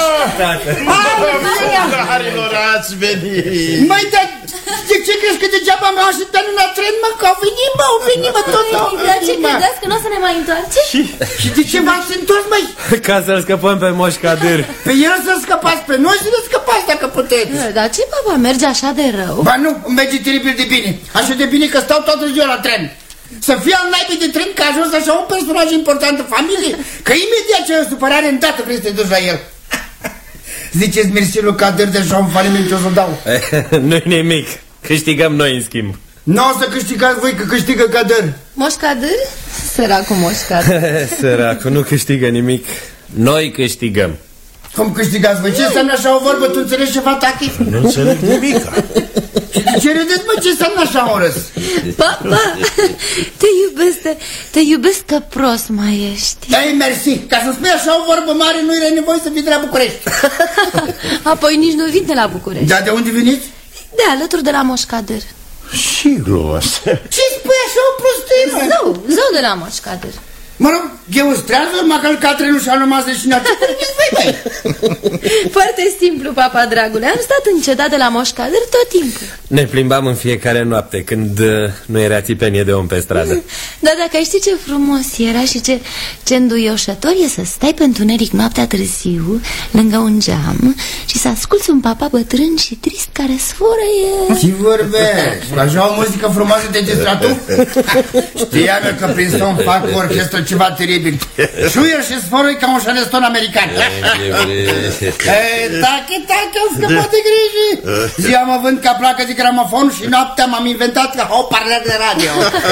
Speaker 2: Harilor, ați venit.
Speaker 3: Măi, dar de ce crezi că degeaba m-au așteptat în la tren, mă? Că au venit, mă, au venit, mă, tot au
Speaker 7: Dar ce
Speaker 3: venit, mă.
Speaker 7: credeți că nu o să ne mai întoarce?
Speaker 3: Și, și de ce v-ați întors, măi?
Speaker 6: Ca să-l scăpăm pe Moș Cader.
Speaker 3: Pe el să scăpați, pe noi să ne scăpați dacă puteți.
Speaker 7: Dar ce, papa, merge așa de rău?
Speaker 3: Ba nu, îmi merge teribil de bine. Așa de bine că stau toată ziua la tren. Să fie al naibii de tren că a ajuns așa un personaj important în familie, că imediat ce o supărare îndată vrei să te duci la el. Ziceți mersi lui Cader de așa un faliment ce o să dau.
Speaker 6: Nu-i nimic, câștigăm noi în schimb.
Speaker 3: Nu o să câștigați voi, că câștigă Cader.
Speaker 7: Moș Cader? Săracul Moș Cader.
Speaker 6: Săracul nu câștigă nimic. Noi câștigăm.
Speaker 3: Cum câștigați voi? Ce înseamnă așa o vorbă? Tu înțelegi ceva, Tachi?
Speaker 2: Nu înțeleg nimic.
Speaker 3: Și de ce râdeți, mă? Ce înseamnă așa un râs?
Speaker 7: Papa, te iubesc, te, te iubesc că prost mai ești.
Speaker 3: Da, mersi. Ca să spui așa o vorbă mare, nu era nevoie să vii de la București.
Speaker 7: Apoi nici nu vin de la București.
Speaker 3: Da, de unde veniți?
Speaker 7: De alături de la Moș Cader.
Speaker 2: Sigur.
Speaker 3: Ce spui așa o prostie, mă?
Speaker 7: Zău, zău de la Moș Cader.
Speaker 3: Mă rog, eu strează, m-a călcat trenul și a rămas leșinat. Ce vorbiți voi, băi?
Speaker 7: Foarte simplu, papa dragule. Am stat încetat de la Moș Cader tot timpul.
Speaker 6: Ne plimbam în fiecare noapte când uh, nu era țipenie de om pe stradă.
Speaker 7: Dar dacă ai ști ce frumos era și ce, ce înduioșător e să stai pe întuneric noaptea târziu lângă un geam și să asculți un papa bătrân și trist care sfărăie.
Speaker 3: Ce vorbești? Așa o muzică frumoasă te distrat tu? Știam eu că prin somn fac cu orchestră ceva teribil. Șuier și sforui ca un șaneston american. Tache, tache, au scăpat de griji. Ziua mă vând ca placă de gramofon și noaptea m-am inventat ca haut-parler de radio.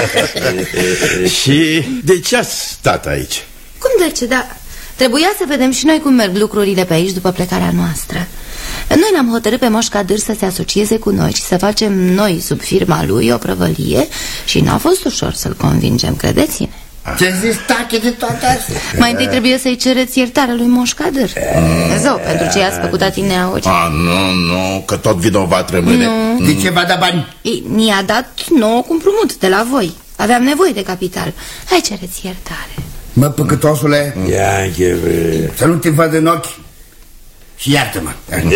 Speaker 2: Și de ce ați stat aici?
Speaker 7: Cum de ce, da? Trebuia să vedem și noi cum merg lucrurile pe aici după plecarea noastră. Noi l-am hotărât pe Moș Cadir să se asocieze cu noi și să facem noi sub firma lui o prăvălie și n-a fost ușor să-l convingem, credeți-ne.
Speaker 3: Ce zis tache de toate astea?
Speaker 7: Mai întâi trebuie să-i cereți iertare lui Moș Cadir. Zău, pentru ce i-ați făcut atineauri.
Speaker 2: Ah, nu, nu, că tot vinovat rămâne.
Speaker 7: Nu.
Speaker 3: De ce v-a dat bani?
Speaker 7: Ni-a dat nouă cu împrumut de la voi. Aveam nevoie de capital. Hai, cereți iertare.
Speaker 3: Mă, păcătosule,
Speaker 8: Ianche, bre.
Speaker 3: să nu te văd în ochi și iartă-mă.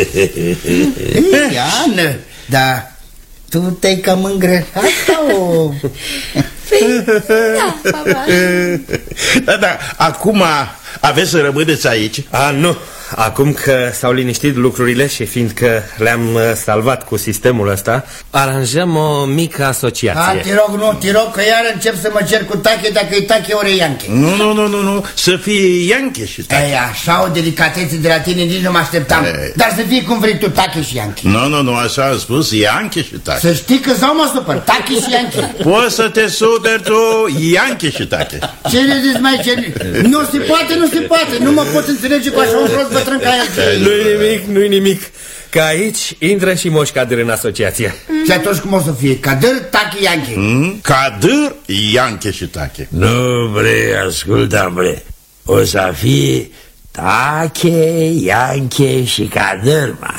Speaker 3: Iană, dar tu te-ai cam îngreșat sau...
Speaker 7: Păi, da, papa.
Speaker 2: Da, da, acum aveți să rămâneți aici?
Speaker 6: A, nu. Acum că s-au liniștit lucrurile și fiindcă le-am uh, salvat cu sistemul ăsta, aranjăm o mică asociație.
Speaker 3: A, te rog, nu, te rog, că iar încep să mă cer cu tache dacă e tache ori Ianche.
Speaker 2: Nu, nu, nu, nu, nu, să fie Ianche și tache.
Speaker 3: Ei, așa o delicatețe de la tine nici nu mă așteptam.
Speaker 2: Ei.
Speaker 3: Dar să fie cum vrei tu, tache și Ianche.
Speaker 2: Nu, nu, nu, așa am spus, Ianche și tache.
Speaker 3: Să știi că zau mă supăr, tache și Ianche.
Speaker 2: Poți să te suderi tu, Ianche și tache.
Speaker 3: Ce ne zici mai ce... Nu se poate, nu se poate, nu mă pot înțelege cu așa un prost bătrân ca el.
Speaker 6: Nu-i nimic, nu-i nimic. Că aici intră și Moș Cadir în asociație.
Speaker 3: Și atunci cum o să fie? Cadir, tache, Ianche.
Speaker 2: Mm? Cadir, Ianche și tache.
Speaker 8: Nu, bre, ascultă, bre. O să fie Tache, Ianche și Cadir, mă.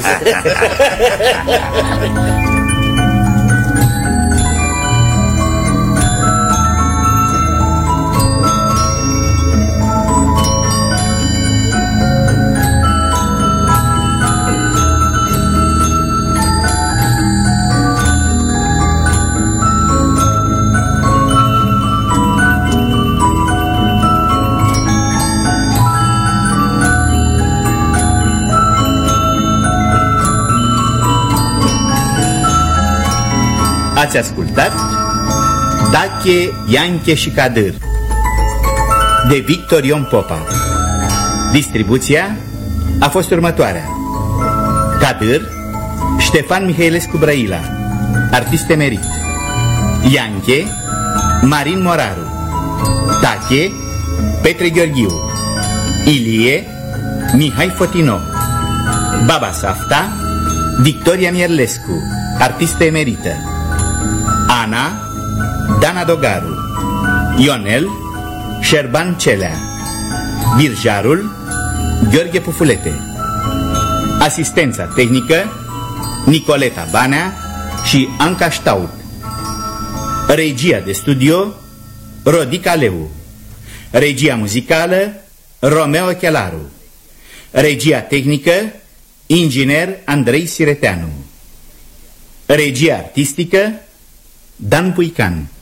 Speaker 1: Ați ascultat Tache, Ianche și Cadir de Victor Ion Popa. Distribuția a fost următoarea: Cadir, Ștefan Mihailescu Brăila, artist emerit; Ianche, Marin Moraru; Tache, Petre Gheorghiu; Ilie, Mihai Fotino; Baba Safta, Victoria Mierlescu, artistă emerită; Ana, Dana Dogaru; Ionel, Șerban Celea; Birjarul, Gheorghe Pufulete; asistența tehnică, Nicoleta Banea și Anca Ștaut; regia de studio, Rodica Leu; regia muzicală, Romeo Chelaru; regia tehnică, inginer Andrei Sireteanu; regia artistică, Dan Puican.